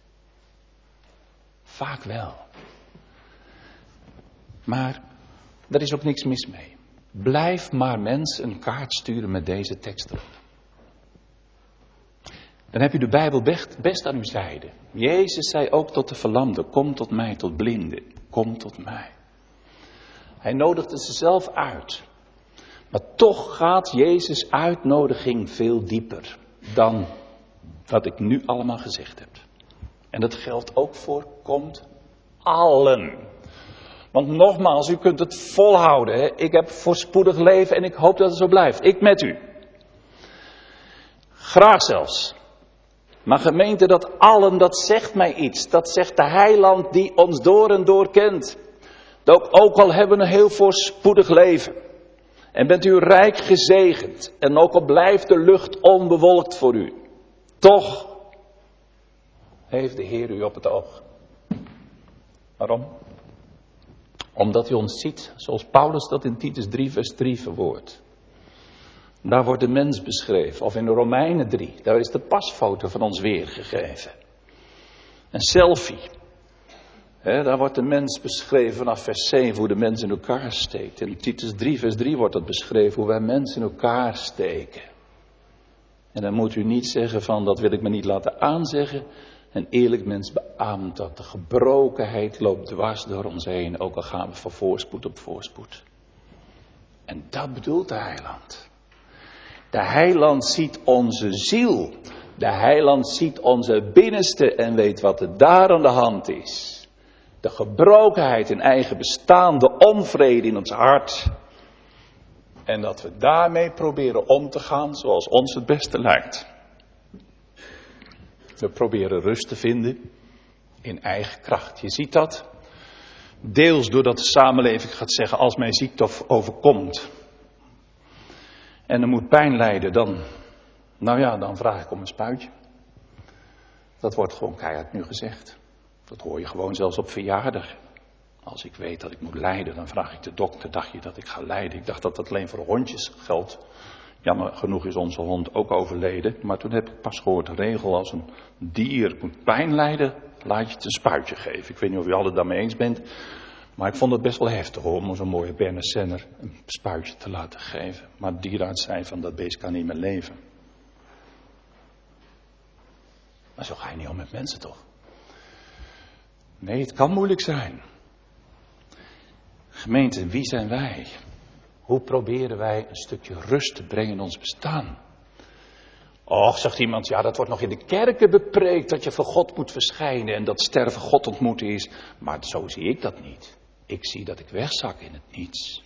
Vaak wel. Maar daar is ook niks mis mee. Blijf maar mensen een kaart sturen met deze tekst erop. Dan heb u de Bijbel best, best aan uw zijde. Jezus zei ook tot de verlamden, kom tot mij, tot blinden, kom tot mij. Hij nodigde ze zelf uit. Maar toch gaat Jezus' uitnodiging veel dieper dan wat ik nu allemaal gezegd heb. En dat geldt ook voor komt allen. Want nogmaals, u kunt het volhouden. Hè? Ik heb voorspoedig leven en ik hoop dat het zo blijft. Ik met u. Graag zelfs. Maar gemeente, dat allen, dat zegt mij iets. Dat zegt de heiland die ons door en door kent. Dat ook al hebben we een heel voorspoedig leven. En bent u rijk gezegend. En ook al blijft de lucht onbewolkt voor u. Toch heeft de Heer u op het oog. Waarom? Omdat hij ons ziet, zoals Paulus dat in Titus drie vers drie verwoordt. Daar wordt de mens beschreven. Of in de Romeinen drie, daar is de pasfoto van ons weergegeven. Een selfie. He, daar wordt de mens beschreven vanaf vers zeven hoe de mens in elkaar steekt. In Titus drie vers drie wordt dat beschreven hoe wij mensen in elkaar steken. En dan moet u niet zeggen van dat wil ik me niet laten aanzeggen. Een eerlijk mens beaamt dat. De gebrokenheid loopt dwars door ons heen. Ook al gaan we van voorspoed op voorspoed. En dat bedoelt de heiland. De heiland ziet onze ziel. De heiland ziet onze binnenste en weet wat er daar aan de hand is. De gebrokenheid in eigen bestaan. De onvrede in ons hart. En dat we daarmee proberen om te gaan zoals ons het beste lijkt. We proberen rust te vinden in eigen kracht. Je ziet dat deels doordat de samenleving gaat zeggen als mij ziekte overkomt. En er moet pijn lijden, dan, nou ja, dan vraag ik om een spuitje. Dat wordt gewoon keihard nu gezegd. Dat hoor je gewoon zelfs op verjaardag. Als ik weet dat ik moet lijden, dan vraag ik de dokter, dacht je dat ik ga lijden? Ik dacht dat dat alleen voor hondjes geldt. Jammer genoeg is onze hond ook overleden. Maar toen heb ik pas gehoord de regel als een dier moet pijn lijden, laat je het een spuitje geven. Ik weet niet of u alle daarmee eens bent. Maar ik vond het best wel heftig hoor, om zo'n mooie Berner Senner een spuitje te laten geven. Maar de dierenarts zei van dat beest kan niet meer leven. Maar zo ga je niet om met mensen toch? Nee, het kan moeilijk zijn. Gemeente, wie zijn wij? Hoe proberen wij een stukje rust te brengen in ons bestaan? Och, zegt iemand, ja, dat wordt nog in de kerken bepreekt, dat je voor God moet verschijnen en dat sterven God ontmoeten is. Maar zo zie ik dat niet. Ik zie dat ik wegzak in het niets.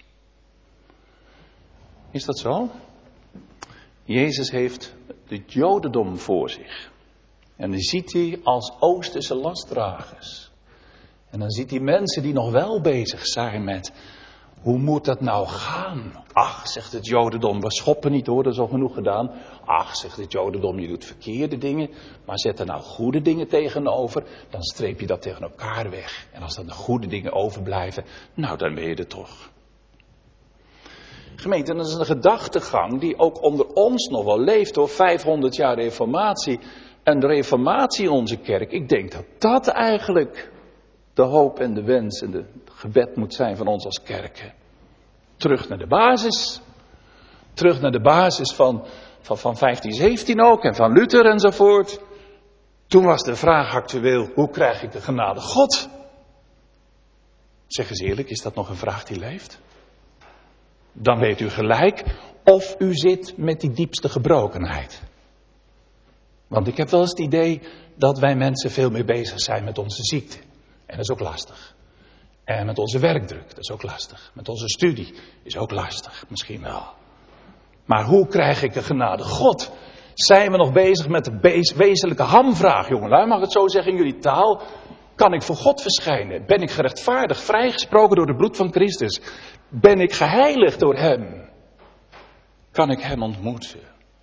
Is dat zo? Jezus heeft het Jodendom voor zich. En die ziet hij als Oosterse lastdragers. En dan ziet hij mensen die nog wel bezig zijn met, hoe moet dat nou gaan? Ach, zegt het Jodendom, we schoppen niet hoor, dat is al genoeg gedaan. Ach, zegt het Jodendom, je doet verkeerde dingen. Maar zet er nou goede dingen tegenover, dan streep je dat tegen elkaar weg. En als dan de goede dingen overblijven, nou dan ben je er toch. Gemeente, dat is een gedachtegang die ook onder ons nog wel leeft door vijfhonderd jaar reformatie. En de reformatie in onze kerk, ik denk dat dat eigenlijk de hoop en de wens en het gebed moet zijn van ons als kerken. Terug naar de basis. Terug naar de basis van, van, van vijftien zeventien ook en van Luther enzovoort. Toen was de vraag actueel, hoe krijg ik de genade God? Zeg eens eerlijk, is dat nog een vraag die leeft? Dan weet u gelijk of u zit met die diepste gebrokenheid. Want ik heb wel eens het idee dat wij mensen veel meer bezig zijn met onze ziekte. En dat is ook lastig. En met onze werkdruk, dat is ook lastig. Met onze studie is ook lastig, misschien wel. Maar hoe krijg ik de genade God? Zijn we nog bezig met de be- wezenlijke hamvraag, jongelui? Mag ik het zo zeggen in jullie taal? Kan ik voor God verschijnen? Ben ik gerechtvaardigd, vrijgesproken door het bloed van Christus? Ben ik geheiligd door Hem? Kan ik Hem ontmoeten?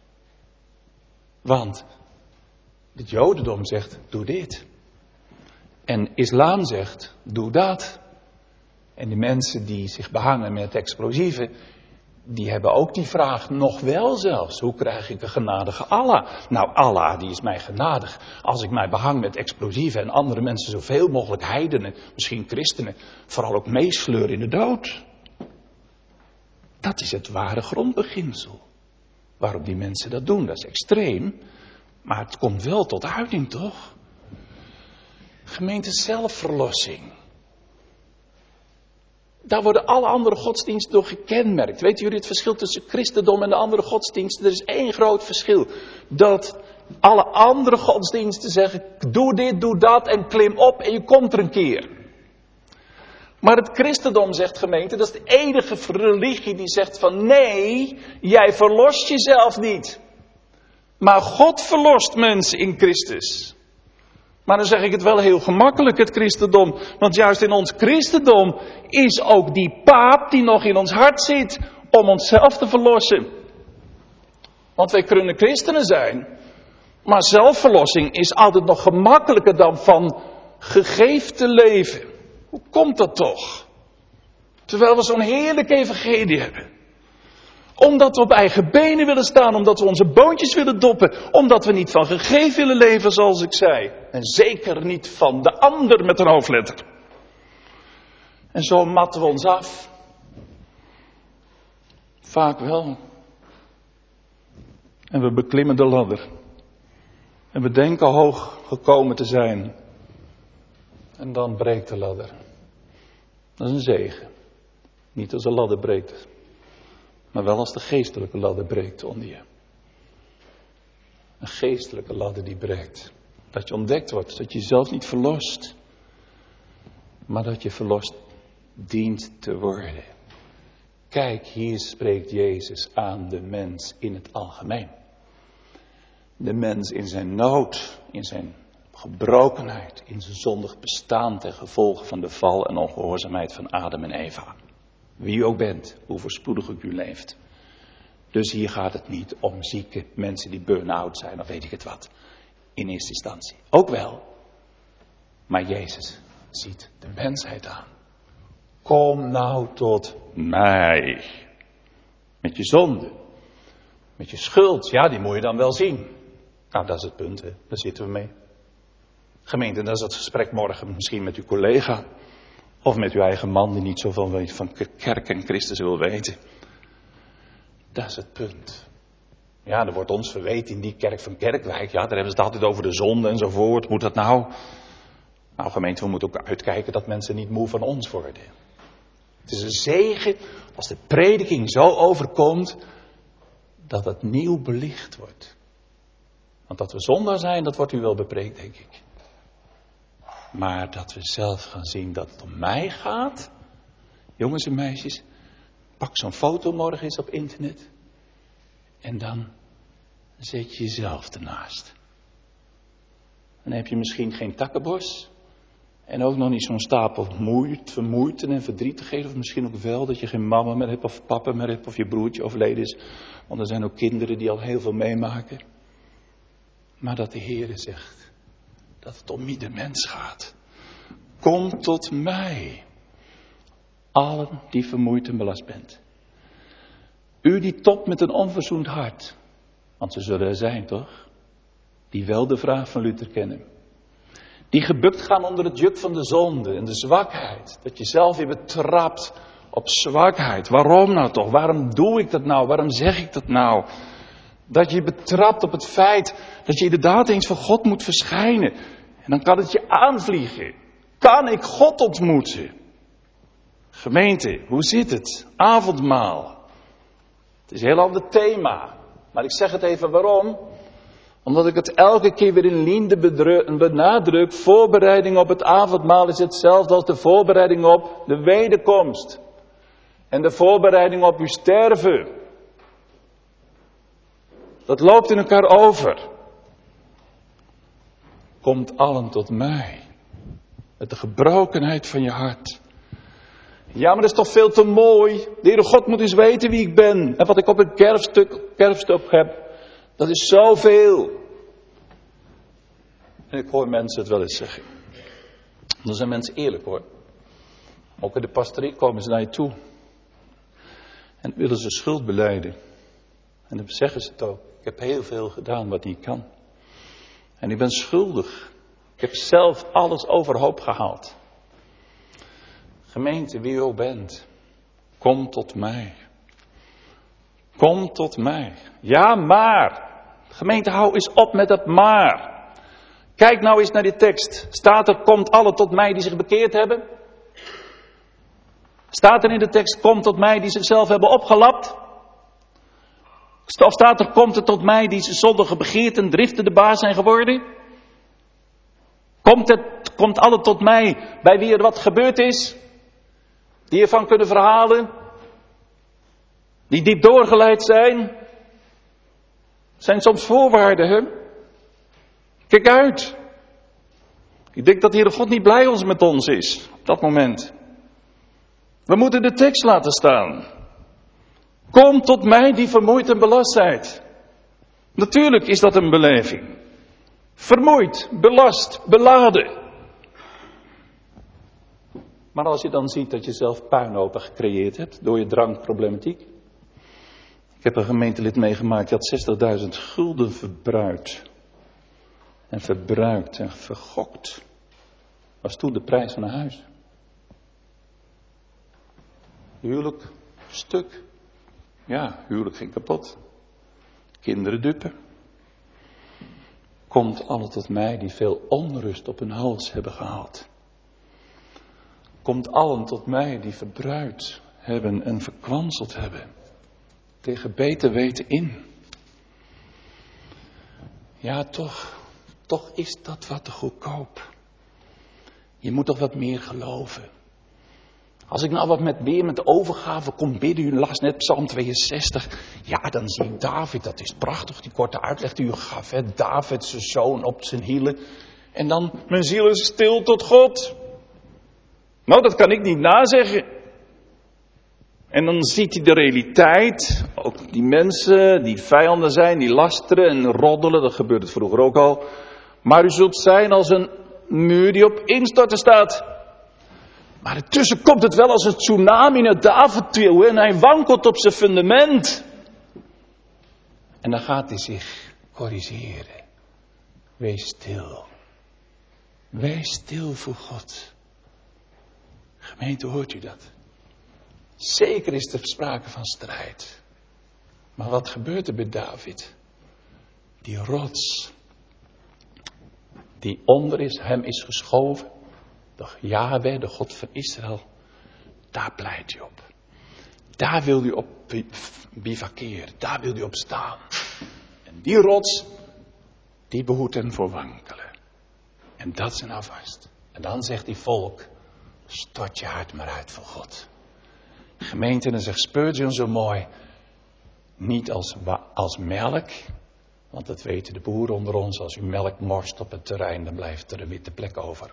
Want het Jodendom zegt, doe dit. En islam zegt, doe dat. En die mensen die zich behangen met explosieven, die hebben ook die vraag nog wel zelfs. Hoe krijg ik een genadige Allah? Nou, Allah die is mij genadig. Als ik mij behang met explosieven en andere mensen zoveel mogelijk heidenen, misschien christenen, vooral ook meesleuren in de dood. Dat is het ware grondbeginsel. Waarom die mensen dat doen, dat is extreem. Maar het komt wel tot uiting, toch? Gemeente zelfverlossing. Daar worden alle andere godsdiensten door gekenmerkt. Weten jullie het verschil tussen christendom en de andere godsdiensten? Er is één groot verschil. Dat alle andere godsdiensten zeggen, doe dit, doe dat en klim op en je komt er een keer. Maar het christendom zegt, gemeente, dat is de enige religie die zegt van nee, jij verlost jezelf niet. Maar God verlost mensen in Christus. Maar dan zeg ik het wel heel gemakkelijk, het christendom. Want juist in ons christendom is ook die paap die nog in ons hart zit om onszelf te verlossen. Want wij kunnen christenen zijn. Maar zelfverlossing is altijd nog gemakkelijker dan van gegeven te leven. Hoe komt dat toch? Terwijl we zo'n heerlijk evangelie hebben. Omdat we op eigen benen willen staan, omdat we onze boontjes willen doppen, omdat we niet van gegeven willen leven zoals ik zei. En zeker niet van de ander met een hoofdletter. En zo matten we ons af. Vaak wel. En we beklimmen de ladder. En we denken hoog gekomen te zijn. En dan breekt de ladder. Dat is een zegen. Niet als een ladder breekt. Maar wel als de geestelijke ladder breekt onder je. Een geestelijke ladder die breekt. Dat je ontdekt wordt. Dat je jezelf niet verlost. Maar dat je verlost dient te worden. Kijk, hier spreekt Jezus aan de mens in het algemeen. De mens in zijn nood, in zijn gebrokenheid, in zijn zondig bestaan ten gevolge van de val en ongehoorzaamheid van Adam en Eva. Wie u ook bent, hoe voorspoedig ook u leeft. Dus hier gaat het niet om zieke mensen die burn-out zijn of weet ik het wat. In eerste instantie. Ook wel. Maar Jezus ziet de mensheid aan. Kom nou tot mij. Met je zonde. Met je schuld. Ja, die moet je dan wel zien. Nou, dat is het punt. Hè. Daar zitten we mee. Gemeente, dat is het gesprek morgen misschien met uw collega. Of met uw eigen man die niet zoveel weet van kerk en Christus wil weten. Dat is het punt. Ja, er wordt ons verweten in die kerk van Kerkwijk. Ja, daar hebben ze het altijd over de zonde enzovoort. Moet dat nou? Nou gemeente, we moeten ook uitkijken dat mensen niet moe van ons worden. Het is een zegen als de prediking zo overkomt dat het nieuw belicht wordt. Want dat we zondaar zijn, dat wordt u wel bepreekt, denk ik. Maar dat we zelf gaan zien dat het om mij gaat. Jongens en meisjes, pak zo'n foto morgen eens op internet. En dan zet je jezelf ernaast. Dan heb je misschien geen takkenbos. En ook nog niet zo'n stapel moeite, vermoeite en verdrietigheden. Of misschien ook wel dat je geen mama meer hebt of papa meer hebt of je broertje overleden is. Want er zijn ook kinderen die al heel veel meemaken. Maar dat de Heere zegt dat het om ieder mens gaat. Kom tot mij, allen die vermoeid en belast bent. U die topt met een onverzoend hart. Want ze zullen er zijn, toch? Die wel de vraag van Luther kennen. Die gebukt gaan onder het juk van de zonde en de zwakheid. Dat je zelf weer betrapt op zwakheid. Waarom nou toch? Waarom doe ik dat nou? Waarom zeg ik dat nou? Dat je betrapt op het feit dat je inderdaad eens voor God moet verschijnen. En dan kan het je aanvliegen. Kan ik God ontmoeten? Gemeente, hoe zit het? Avondmaal. Het is een heel ander thema. Maar ik zeg het even waarom. Omdat ik het elke keer weer in Liende benadruk. Voorbereiding op het avondmaal is hetzelfde als de voorbereiding op de wederkomst. En de voorbereiding op uw sterven. Dat loopt in elkaar over. Komt allen tot mij. Met de gebrokenheid van je hart. Ja, maar dat is toch veel te mooi. De Heere God moet eens weten wie ik ben. En wat ik op een kerfstuk, kerfstuk heb. Dat is zoveel. En ik hoor mensen het wel eens zeggen. Dan zijn mensen eerlijk hoor. Ook in de pastorie komen ze naar je toe. En willen ze schuld belijden. En dan zeggen ze het ook. Ik heb heel veel gedaan wat niet kan. En ik ben schuldig. Ik heb zelf alles overhoop gehaald. Gemeente, wie u ook bent. Kom tot mij. Kom tot mij. Ja, maar. Gemeente, hou eens op met dat maar. Kijk nou eens naar die tekst. Staat er, komt alle tot mij die zich bekeerd hebben? Staat er in de tekst, komt tot mij die zichzelf hebben opgelapt? Of staat er, komt er tot mij die zijn zondige begeerten en driften de baas zijn geworden? Komt het, komt alle tot mij bij wie er wat gebeurd is? Die ervan kunnen verhalen? Die diep doorgeleid zijn? Zijn soms voorwaarden, hè? Kijk uit. Ik denk dat de Heere God niet blij ons met ons is. Op dat moment. We moeten de tekst laten staan. Kom tot mij die vermoeid en belast zijt. Natuurlijk is dat een beleving. Vermoeid, belast, beladen. Maar als je dan ziet dat je zelf puinhopen gecreëerd hebt door je drankproblematiek. Ik heb een gemeentelid meegemaakt die had zestigduizend gulden verbruikt. En verbruikt en vergokt. Was toen de prijs van een huis. Huwelijk, stuk. Ja, huwelijk ging kapot. Kinderen dupe. Komt alle tot mij die veel onrust op hun hals hebben gehaald. Komt allen tot mij die verbruikt hebben en verkwanseld hebben. Tegen beter weten in. Ja, toch. Toch is dat wat te goedkoop. Je moet toch wat meer geloven. Als ik nou wat met meer met de overgave kom bidden, u las net Psalm tweeënzestig. Ja, dan zie ik David, dat is prachtig, die korte uitleg die u gaf. Hè? David, zijn zoon, op zijn hielen. En dan, mijn ziel is stil tot God. Nou, dat kan ik niet nazeggen. En dan ziet hij de realiteit. Ook die mensen die vijanden zijn, die lasteren en roddelen. Dat gebeurde het vroeger ook al. Maar u zult zijn als een muur die op instorten staat. Maar ertussen komt het wel als een tsunami naar David toe. En hij wankelt op zijn fundament. En dan gaat hij zich corrigeren. Wees stil. Wees stil voor God. Gemeente, hoort u dat? Zeker is er sprake van strijd. Maar wat gebeurt er bij David? Die rots. Die onder is, hem is geschoven. Doch Yahweh, de God van Israël. Daar pleit u op. Daar wil u op bivakeren. Daar wil u op staan. En die rots, die behoedt hen voor wankelen. En dat is een alvast. En dan zegt die volk, stort je hart maar uit voor God. Gemeente, en dan zegt Spurgeon zo mooi, niet als, als melk, want dat weten de boeren onder ons, als u melk morst op het terrein, dan blijft er een witte plek over.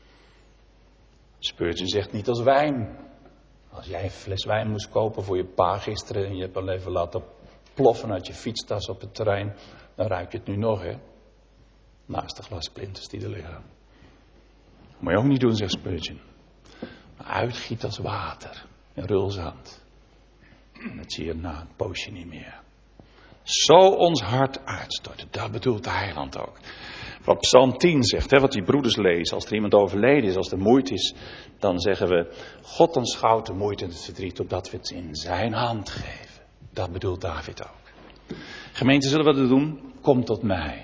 Spurgeon zegt niet als wijn. Als jij een fles wijn moest kopen voor je pa gisteren en je hebt hem even laten ploffen uit je fietstas op het terrein, dan ruik je het nu nog, hè. Naast de glasplinters die er liggen. Dat moet je ook niet doen, zegt Spurgeon. Maar uitgiet als water in rulzand. En dat zie je na een poosje niet meer. Zo ons hart uitstorten, dat bedoelt de heiland ook. Wat Psalm tien zegt, hè, wat die broeders lezen, als er iemand overleden is, als er moeite is, dan zeggen we, God aanschouwt de moeite en het verdriet, opdat we het in zijn hand geven. Dat bedoelt David ook. Gemeente, zullen we dat doen? Kom tot mij.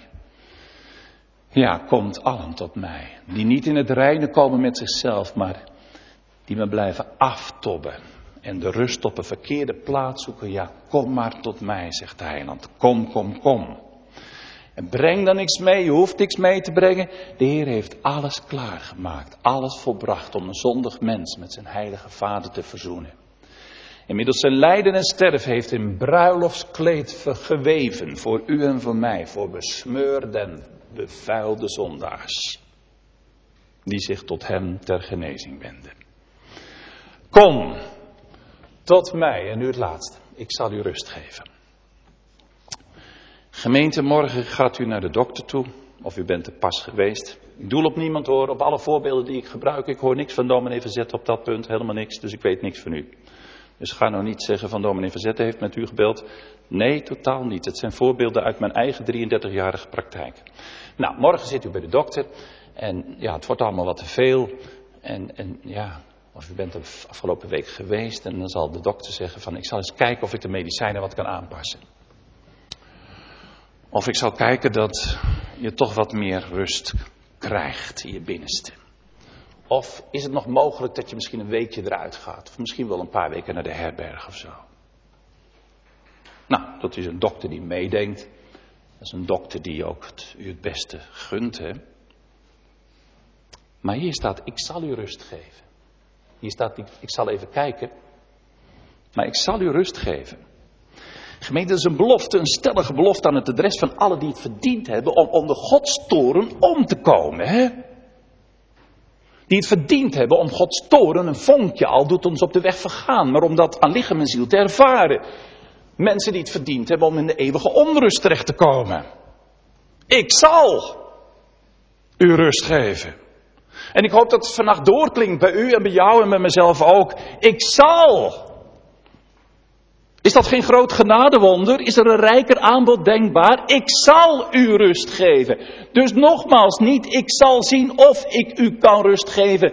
Ja, komt allen tot mij. Die niet in het reine komen met zichzelf, maar die me blijven aftobben. En de rust op een verkeerde plaats zoeken. Ja, kom maar tot mij, zegt de heiland. Kom, kom, kom. En breng dan niks mee, je hoeft niks mee te brengen. De Heer heeft alles klaargemaakt, alles volbracht om een zondig mens met zijn heilige Vader te verzoenen. Inmiddels zijn lijden en sterf heeft een bruiloftskleed geweven voor u en voor mij, voor besmeurde en bevuilde zondaars, die zich tot hem ter genezing wenden. Kom tot mij, en nu het laatste, ik zal u rust geven. Gemeente, morgen gaat u naar de dokter toe, of u bent er pas geweest. Ik doel op niemand hoor, op alle voorbeelden die ik gebruik. Ik hoor niks van dominee Verzette op dat punt, helemaal niks, dus ik weet niks van u. Dus ga nou niet zeggen van dominee Verzette heeft met u gebeld. Nee, totaal niet. Het zijn voorbeelden uit mijn eigen drieëndertigjarige praktijk. Nou, morgen zit u bij de dokter en ja, het wordt allemaal wat te veel. En, en ja, of u bent er afgelopen week geweest en dan zal de dokter zeggen van ik zal eens kijken of ik de medicijnen wat kan aanpassen. Of ik zal kijken dat je toch wat meer rust krijgt in je binnenste. Of is het nog mogelijk dat je misschien een weekje eruit gaat. Of misschien wel een paar weken naar de herberg of zo. Nou, dat is een dokter die meedenkt. Dat is een dokter die ook het, u het beste gunt, hè. Maar hier staat, ik zal u rust geven. Hier staat, ik, ik zal even kijken. Maar ik zal u rust geven. Gemeente, dat is een belofte, een stellige belofte aan het adres van allen die het verdiend hebben om onder Gods toren om te komen, hè. Die het verdiend hebben om Gods toren, een vonkje al, doet ons op de weg vergaan. Maar om dat aan lichaam en ziel te ervaren. Mensen die het verdiend hebben om in de eeuwige onrust terecht te komen. Ik zal u rust geven. En ik hoop dat het vannacht doorklinkt bij u en bij jou en bij mezelf ook. Ik zal. Is dat geen groot genadewonder? Is er een rijker aanbod denkbaar? Ik zal u rust geven. Dus nogmaals, niet ik zal zien of ik u kan rust geven.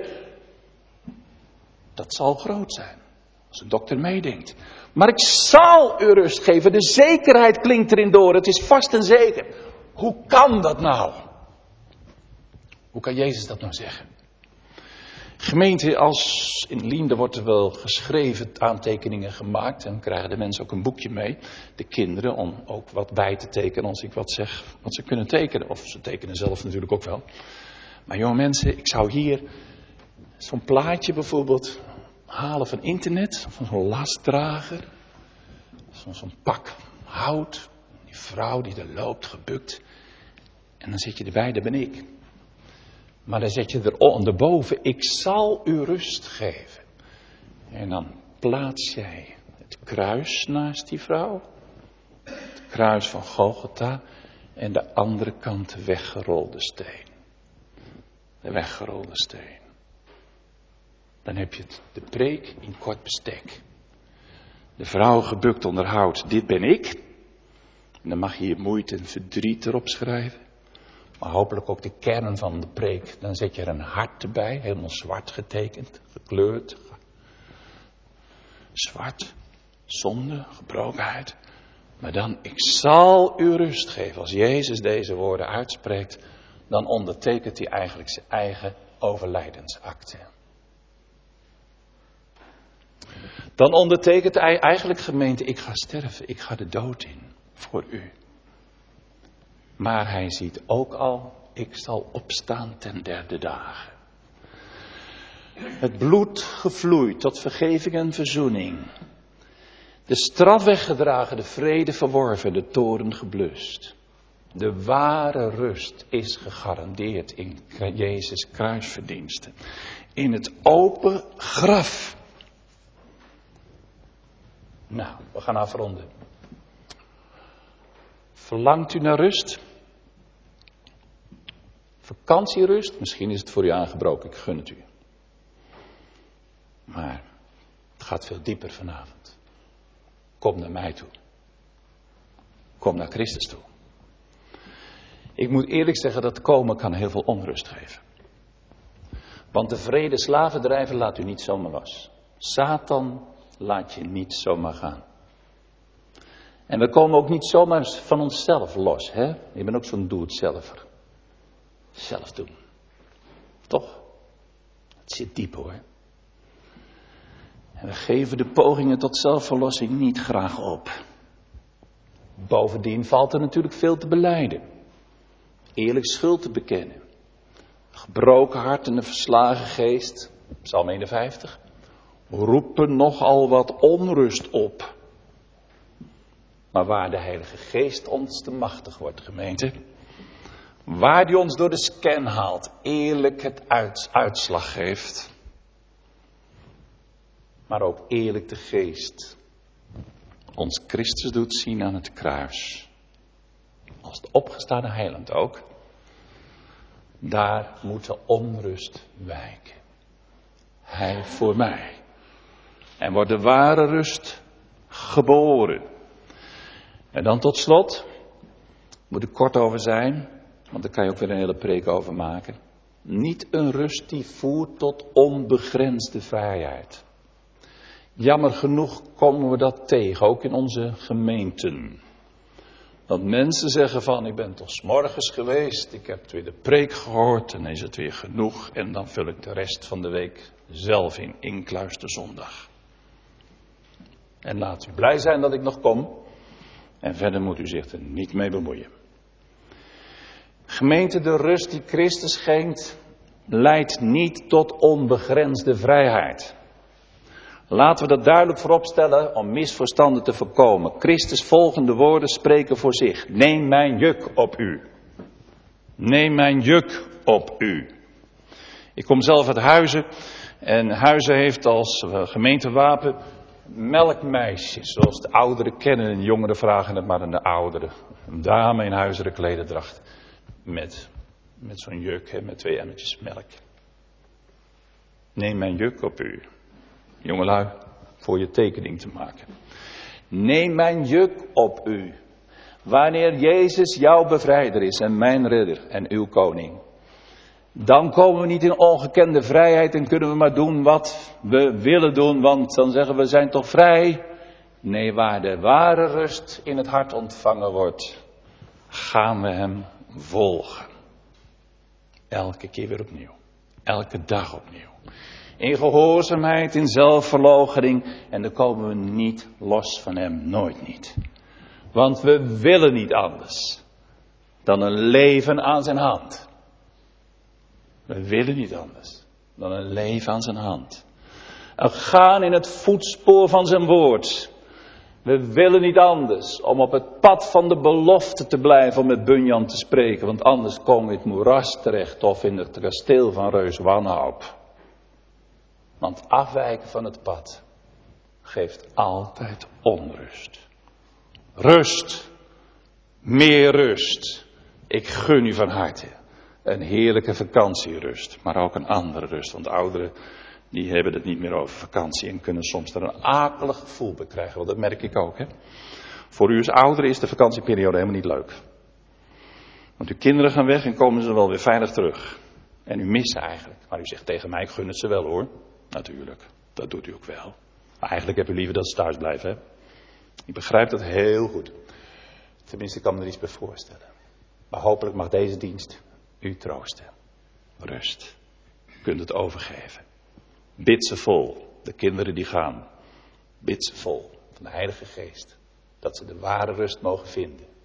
Dat zal groot zijn, als een dokter meedenkt. Maar ik zal u rust geven. De zekerheid klinkt erin door. Het is vast en zeker. Hoe kan dat nou? Hoe kan Jezus dat nou zeggen? Gemeente, als in Liende wordt er wel geschreven, aantekeningen gemaakt. En krijgen de mensen ook een boekje mee. De kinderen, om ook wat bij te tekenen als ik wat zeg. Wat ze kunnen tekenen. Of ze tekenen zelf natuurlijk ook wel. Maar jonge mensen, ik zou hier zo'n plaatje bijvoorbeeld halen van internet. Van zo'n lastdrager. Zo'n zo'n pak hout. Die vrouw die er loopt, gebukt. En dan zit je erbij, daar ben ik. Maar dan zet je er onderboven, ik zal u rust geven. En dan plaats jij het kruis naast die vrouw. Het kruis van Golgotha. En de andere kant de weggerolde steen. De weggerolde steen. Dan heb je het, de preek in kort bestek. De vrouw gebukt onder hout, dit ben ik. En dan mag je je moeite en verdriet erop schrijven. Maar hopelijk ook de kern van de preek. Dan zet je er een hart erbij, helemaal zwart getekend, gekleurd. Zwart, zonde, gebrokenheid. Maar dan, ik zal u rust geven. Als Jezus deze woorden uitspreekt, dan ondertekent hij eigenlijk zijn eigen overlijdensakte. Dan ondertekent hij eigenlijk, gemeente, ik ga sterven, ik ga de dood in voor u. Maar hij ziet ook al, ik zal opstaan ten derde dagen. Het bloed gevloeid tot vergeving en verzoening. De straf weggedragen, de vrede verworven, de toorn geblust. De ware rust is gegarandeerd in Jezus' kruisverdiensten. In het open graf. Nou, we gaan afronden. Verlangt u naar rust? Vakantierust? Misschien is het voor u aangebroken, ik gun het u. Maar het gaat veel dieper vanavond. Kom naar mij toe. Kom naar Christus toe. Ik moet eerlijk zeggen dat komen kan heel veel onrust geven. Want de vrede slavendrijver laat u niet zomaar los. Satan laat je niet zomaar gaan. En we komen ook niet zomaar van onszelf los. Hè? Je bent ook zo'n doe-het-zelver. Zelf doen. Toch? Het zit diep hoor. En we geven de pogingen tot zelfverlossing niet graag op. Bovendien valt er natuurlijk veel te belijden. Eerlijk schuld te bekennen. Gebroken hart en een verslagen geest. Psalm eenenvijftig. Roepen nogal wat onrust op. Maar waar de Heilige Geest ons te machtig wordt, gemeente. Waar die ons door de scan haalt. Eerlijk het uit, uitslag geeft. Maar ook eerlijk de Geest ons Christus doet zien aan het kruis. Als de opgestane heiland ook. Daar moet de onrust wijken. Hij voor mij. En wordt de ware rust geboren. En dan tot slot, moet ik kort over zijn, want daar kan je ook weer een hele preek over maken. Niet een rust die voert tot onbegrensde vrijheid. Jammer genoeg komen we dat tegen, ook in onze gemeenten. Dat mensen zeggen van, ik ben tot 's morgens geweest, ik heb weer de preek gehoord en is het weer genoeg. En dan vul ik de rest van de week zelf in, inkluis de zondag. En laat u blij zijn dat ik nog kom. En verder moet u zich er niet mee bemoeien. Gemeente, de rust die Christus schenkt, leidt niet tot onbegrensde vrijheid. Laten we dat duidelijk voorop stellen om misverstanden te voorkomen. Christus' volgende woorden spreken voor zich. Neem mijn juk op u. Neem mijn juk op u. Ik kom zelf uit Huizen. En Huizen heeft als gemeentewapen melkmeisjes. Zoals de ouderen kennen. En de jongeren vragen het maar aan de ouderen. Een dame in huizeren klederdracht. Met, met zo'n juk, hè, met twee emmertjes melk. Neem mijn juk op u. Jongelui, voor je tekening te maken. Neem mijn juk op u. Wanneer Jezus jouw bevrijder is en mijn redder en uw koning. Dan komen we niet in ongekende vrijheid en kunnen we maar doen wat we willen doen. Want dan zeggen we, we zijn toch vrij. Nee, waar de ware rust in het hart ontvangen wordt, gaan we hem volgen. Elke keer weer opnieuw. Elke dag opnieuw. In gehoorzaamheid, in zelfverloochening. En dan komen we niet los van hem. Nooit niet. Want we willen niet anders dan een leven aan zijn hand. We willen niet anders dan een leven aan zijn hand. En gaan in het voetspoor van zijn woord. We willen niet anders om op het pad van de belofte te blijven, om met Bunyan te spreken. Want anders komen we in het moeras terecht of in het kasteel van Reus Wanhoop. Want afwijken van het pad geeft altijd onrust. Rust. Meer rust. Ik gun u van harte. Een heerlijke vakantierust. Maar ook een andere rust. Want ouderen die hebben het niet meer over vakantie. En kunnen soms er een akelig gevoel bij krijgen. Want dat merk ik ook. Hè? Voor u als ouderen is de vakantieperiode helemaal niet leuk. Want uw kinderen gaan weg en komen ze wel weer veilig terug. En u mist ze eigenlijk. Maar u zegt tegen mij, ik gun het ze wel hoor. Natuurlijk, dat doet u ook wel. Maar eigenlijk heb u liever dat ze thuis blijven. Hè? Ik begrijp dat heel goed. Tenminste, ik kan me er iets bij voorstellen. Maar hopelijk mag deze dienst u troosten. Rust. U kunt het overgeven. Bid ze vol. De kinderen die gaan. Bid ze vol van de Heilige Geest. Dat ze de ware rust mogen vinden.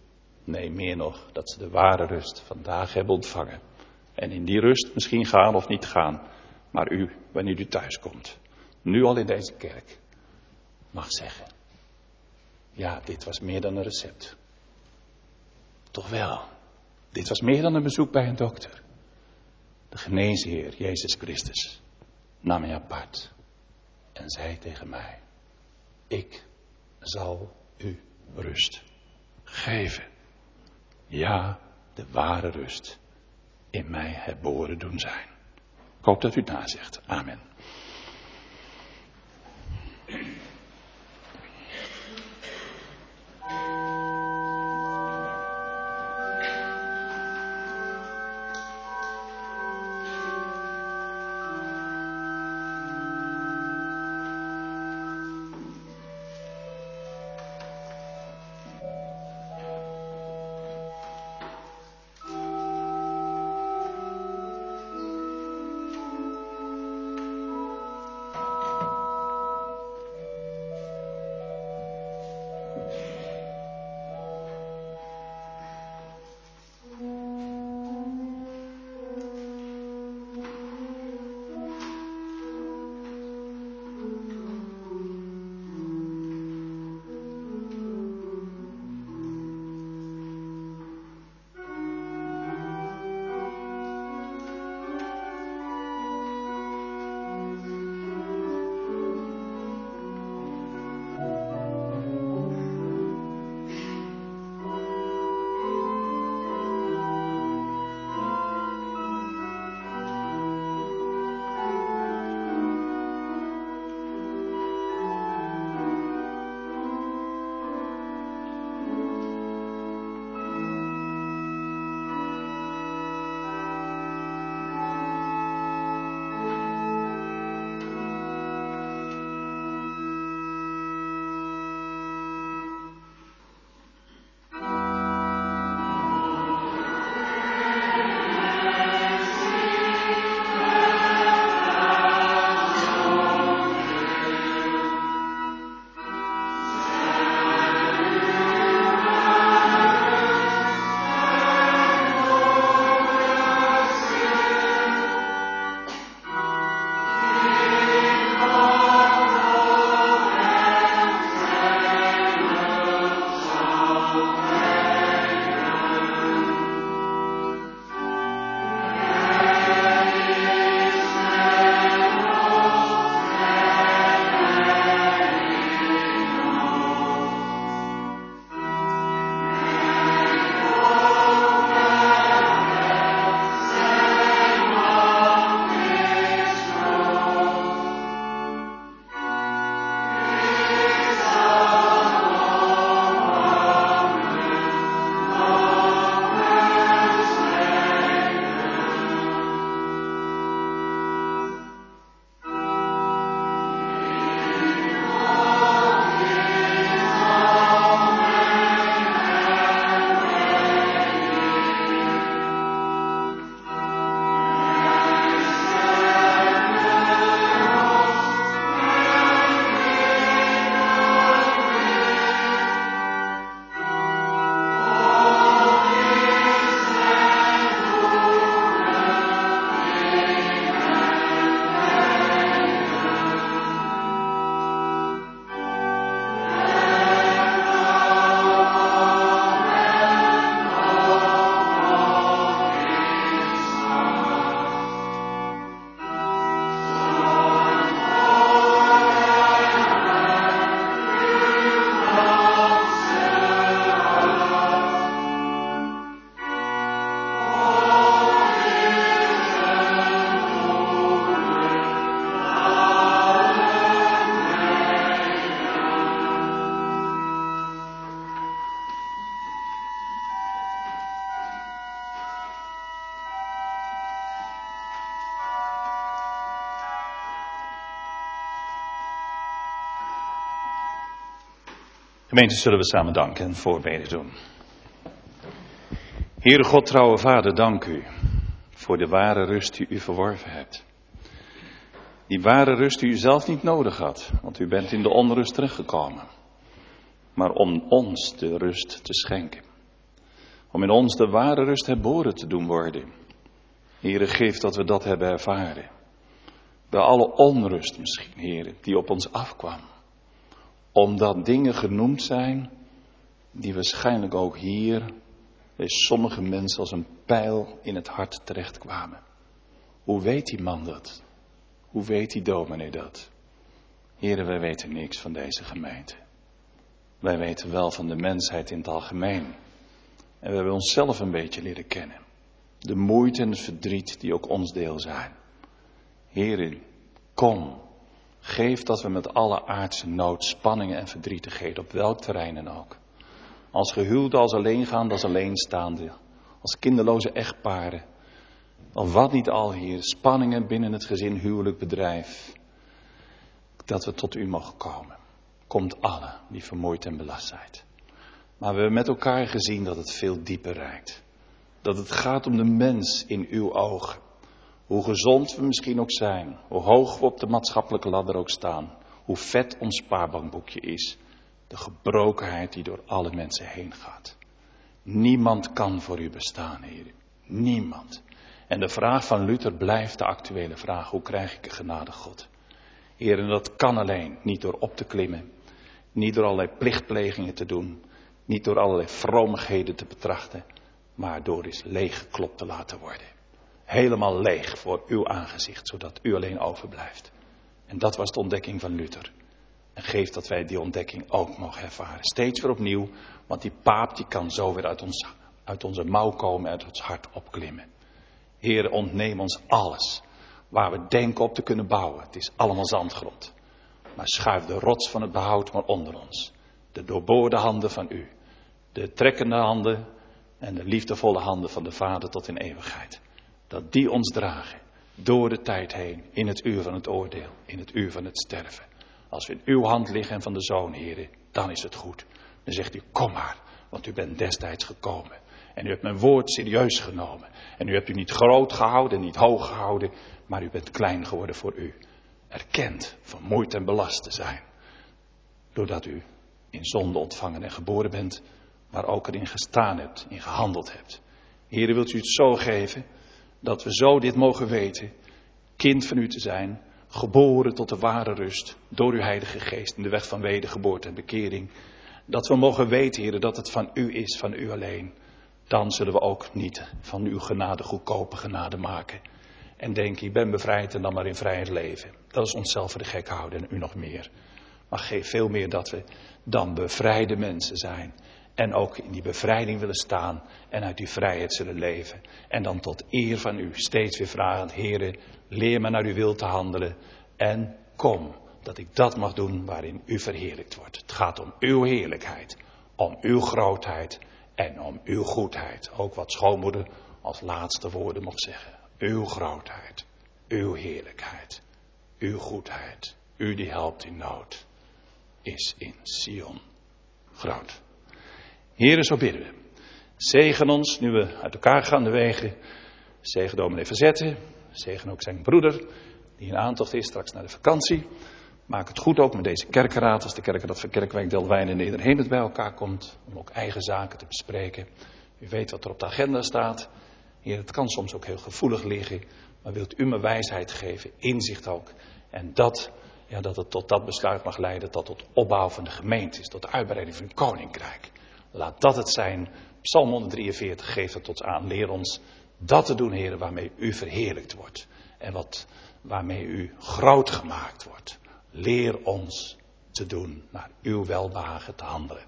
Nee, meer nog, dat ze de ware rust vandaag hebben ontvangen. En in die rust misschien gaan of niet gaan. Maar u, wanneer u thuis komt, nu al in deze kerk, mag zeggen. Ja, dit was meer dan een recept. Toch wel, dit was meer dan een bezoek bij een dokter. De geneesheer, Jezus Christus, nam mij apart en zei tegen mij. Ik zal u rust geven. Ja, de ware rust in mij herboren doen zijn. Ik hoop dat u het nazegt. Amen. Gemeente, zullen we samen danken en voorbeden doen. Heere God, trouwe Vader, dank u voor de ware rust die u verworven hebt. Die ware rust die u zelf niet nodig had, want u bent in de onrust terechtgekomen. Maar om ons de rust te schenken. Om in ons de ware rust herboren te doen worden. Heere, geef dat we dat hebben ervaren. Bij alle onrust misschien, Heere, die op ons afkwam. Omdat dingen genoemd zijn die waarschijnlijk ook hier bij sommige mensen als een pijl in het hart terechtkwamen. Hoe weet die man dat? Hoe weet die dominee dat? Heere, wij weten niks van deze gemeente. Wij weten wel van de mensheid in het algemeen. En we hebben onszelf een beetje leren kennen. De moeite en het verdriet die ook ons deel zijn. Heere, kom. Geef dat we met alle aardse nood, spanningen en verdrietigheden, op welk terrein dan ook. Als gehuwden, als alleengaande, als alleenstaande. Als kinderloze echtparen. Of wat niet al, Heer. Spanningen binnen het gezin, huwelijk, bedrijf. Dat we tot u mogen komen. Komt alle die vermoeid en belast zijn. Maar we hebben met elkaar gezien dat het veel dieper reikt. Dat het gaat om de mens in uw ogen. Hoe gezond we misschien ook zijn. Hoe hoog we op de maatschappelijke ladder ook staan. Hoe vet ons spaarbankboekje is. De gebrokenheid die door alle mensen heen gaat. Niemand kan voor u bestaan, Heer. Niemand. En de vraag van Luther blijft de actuele vraag. Hoe krijg ik een genade God? Heer, en dat kan alleen niet door op te klimmen. Niet door allerlei plichtplegingen te doen. Niet door allerlei vromigheden te betrachten. Maar door eens leeggeklopt te laten worden. Helemaal leeg voor uw aangezicht. Zodat u alleen overblijft. En dat was de ontdekking van Luther. En geef dat wij die ontdekking ook mogen ervaren. Steeds weer opnieuw. Want die paap die kan zo weer uit, ons, uit onze mouw komen. Uit ons hart opklimmen. Heer, ontneem ons alles. Waar we denken op te kunnen bouwen. Het is allemaal zandgrond. Maar schuif de rots van het behoud maar onder ons. De doorboorde handen van u. De trekkende handen en de liefdevolle handen van de Vader tot in eeuwigheid. Dat die ons dragen. Door de tijd heen. In het uur van het oordeel. In het uur van het sterven. Als we in uw hand liggen en van de Zoon, Heer, dan is het goed. Dan zegt u, kom maar. Want u bent destijds gekomen. En u hebt mijn woord serieus genomen. En u hebt u niet groot gehouden, niet hoog gehouden. Maar u bent klein geworden voor u. Erkend vermoeid en belast te zijn. Doordat u in zonde ontvangen en geboren bent. Maar ook erin gestaan hebt, in gehandeld hebt. Heer, wilt u het zo geven. Dat we zo dit mogen weten. Kind van u te zijn. Geboren tot de ware rust. Door uw heilige geest in de weg van wedergeboorte en bekering. Dat we mogen weten, Heer, dat het van u is, van u alleen. Dan zullen we ook niet van uw genade goedkope genade maken. En denken, ik ben bevrijd en dan maar in vrijheid leven. Dat is onszelf voor de gek houden en u nog meer. Maar geef veel meer dat we dan bevrijde mensen zijn. En ook in die bevrijding willen staan en uit die vrijheid zullen leven. En dan tot eer van u steeds weer vragen, Heere, leer me naar uw wil te handelen. En kom, dat ik dat mag doen waarin u verheerlijkt wordt. Het gaat om uw heerlijkheid, om uw grootheid en om uw goedheid. Ook wat schoonmoeder als laatste woorden mocht zeggen. Uw grootheid, uw heerlijkheid, uw goedheid, u die helpt in nood, is in Sion groot. Heere, zo bidden we. Zegen ons, nu we uit elkaar gaan de wegen. Zegen dominee Verzetten. Zegen ook zijn broeder, die in aantocht is straks naar de vakantie. Maak het goed ook met deze kerkenraad, als de kerkenraad van Kerkwijk Delwijn en Nederhemert bij elkaar komt. Om ook eigen zaken te bespreken. U weet wat er op de agenda staat. Heer, het kan soms ook heel gevoelig liggen. Maar wilt u me wijsheid geven, inzicht ook. En dat, ja, dat het tot dat besluit mag leiden, dat tot opbouw van de gemeente is. Tot de uitbreiding van het koninkrijk. Laat dat het zijn. Psalm honderddrieënveertig geeft het tot aan. Leer ons dat te doen, Heer, waarmee u verheerlijkt wordt. En wat, waarmee u groot gemaakt wordt. Leer ons te doen, naar uw welbehagen te handelen.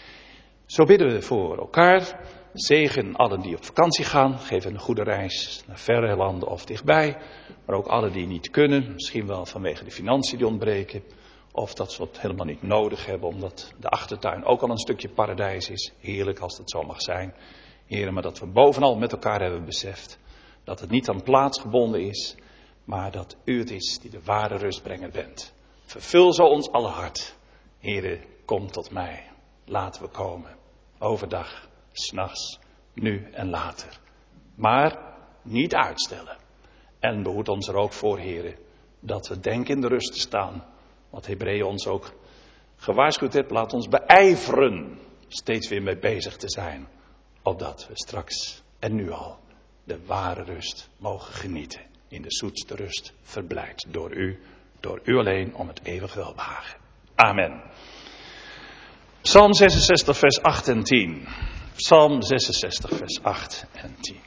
Zo bidden we voor elkaar. Zegen allen die op vakantie gaan. Geef een goede reis naar verre landen of dichtbij. Maar ook allen die niet kunnen. Misschien wel vanwege de financiën die ontbreken. Of dat ze het helemaal niet nodig hebben. Omdat de achtertuin ook al een stukje paradijs is. Heerlijk als het zo mag zijn. Heren, maar dat we bovenal met elkaar hebben beseft. Dat het niet aan plaats gebonden is. Maar dat u het is die de ware rustbrenger bent. Vervul zo ons alle hart. Heren, kom tot mij. Laten we komen. Overdag, 's nachts, nu en later. Maar niet uitstellen. En behoed ons er ook voor, heren, dat we denken in de rust te staan. Wat Hebreeën ons ook gewaarschuwd heeft, laat ons beijveren steeds weer mee bezig te zijn. opdat we straks en nu al de ware rust mogen genieten. In de zoetste rust verblijd door u, door u alleen om het eeuwig welbehagen. Amen. Psalm zesenzestig vers acht en tien. Psalm zesenzestig vers acht en tien.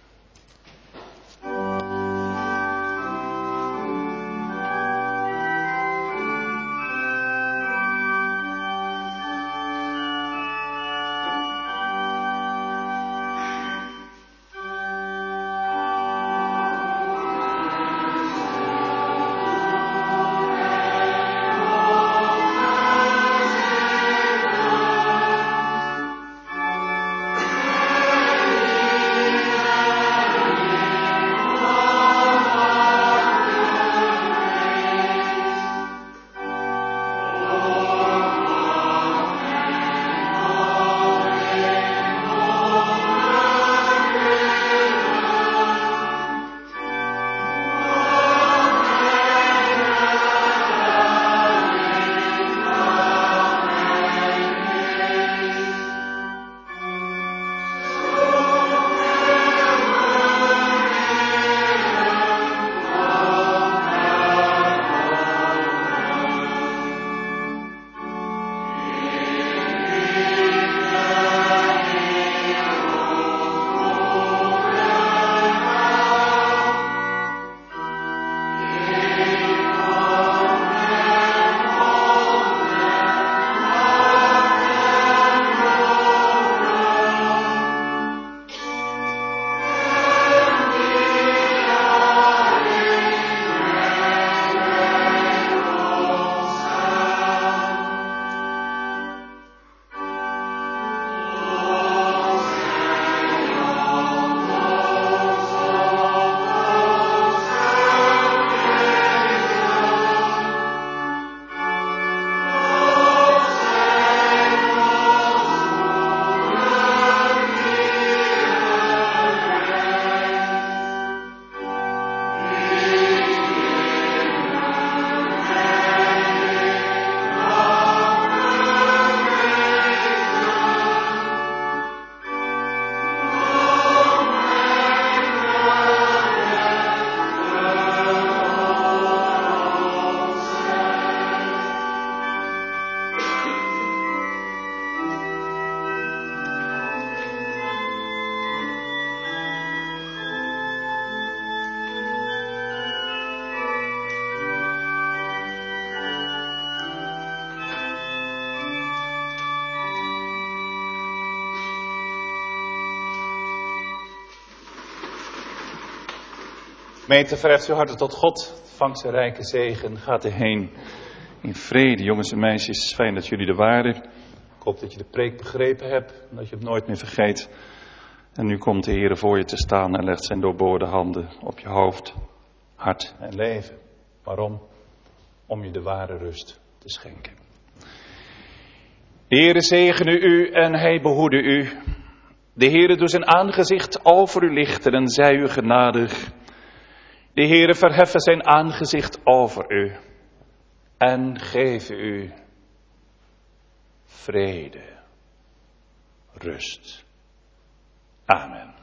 Gemeente, verheft uw harten tot God. Vangt zijn rijke zegen. Gaat erheen in vrede. Jongens en meisjes, fijn dat jullie er waren. Ik hoop dat je de preek begrepen hebt. En dat je het nooit meer vergeet. En nu komt de Heer voor je te staan en legt zijn doorboorde handen op je hoofd, hart en leven. Waarom? Om je de ware rust te schenken. De Heere zegene u en hij behoede u. De Heere doet zijn aangezicht over u lichten en zij u genadig. De Heere verheffen zijn aangezicht over u en geven u vrede, rust. Amen.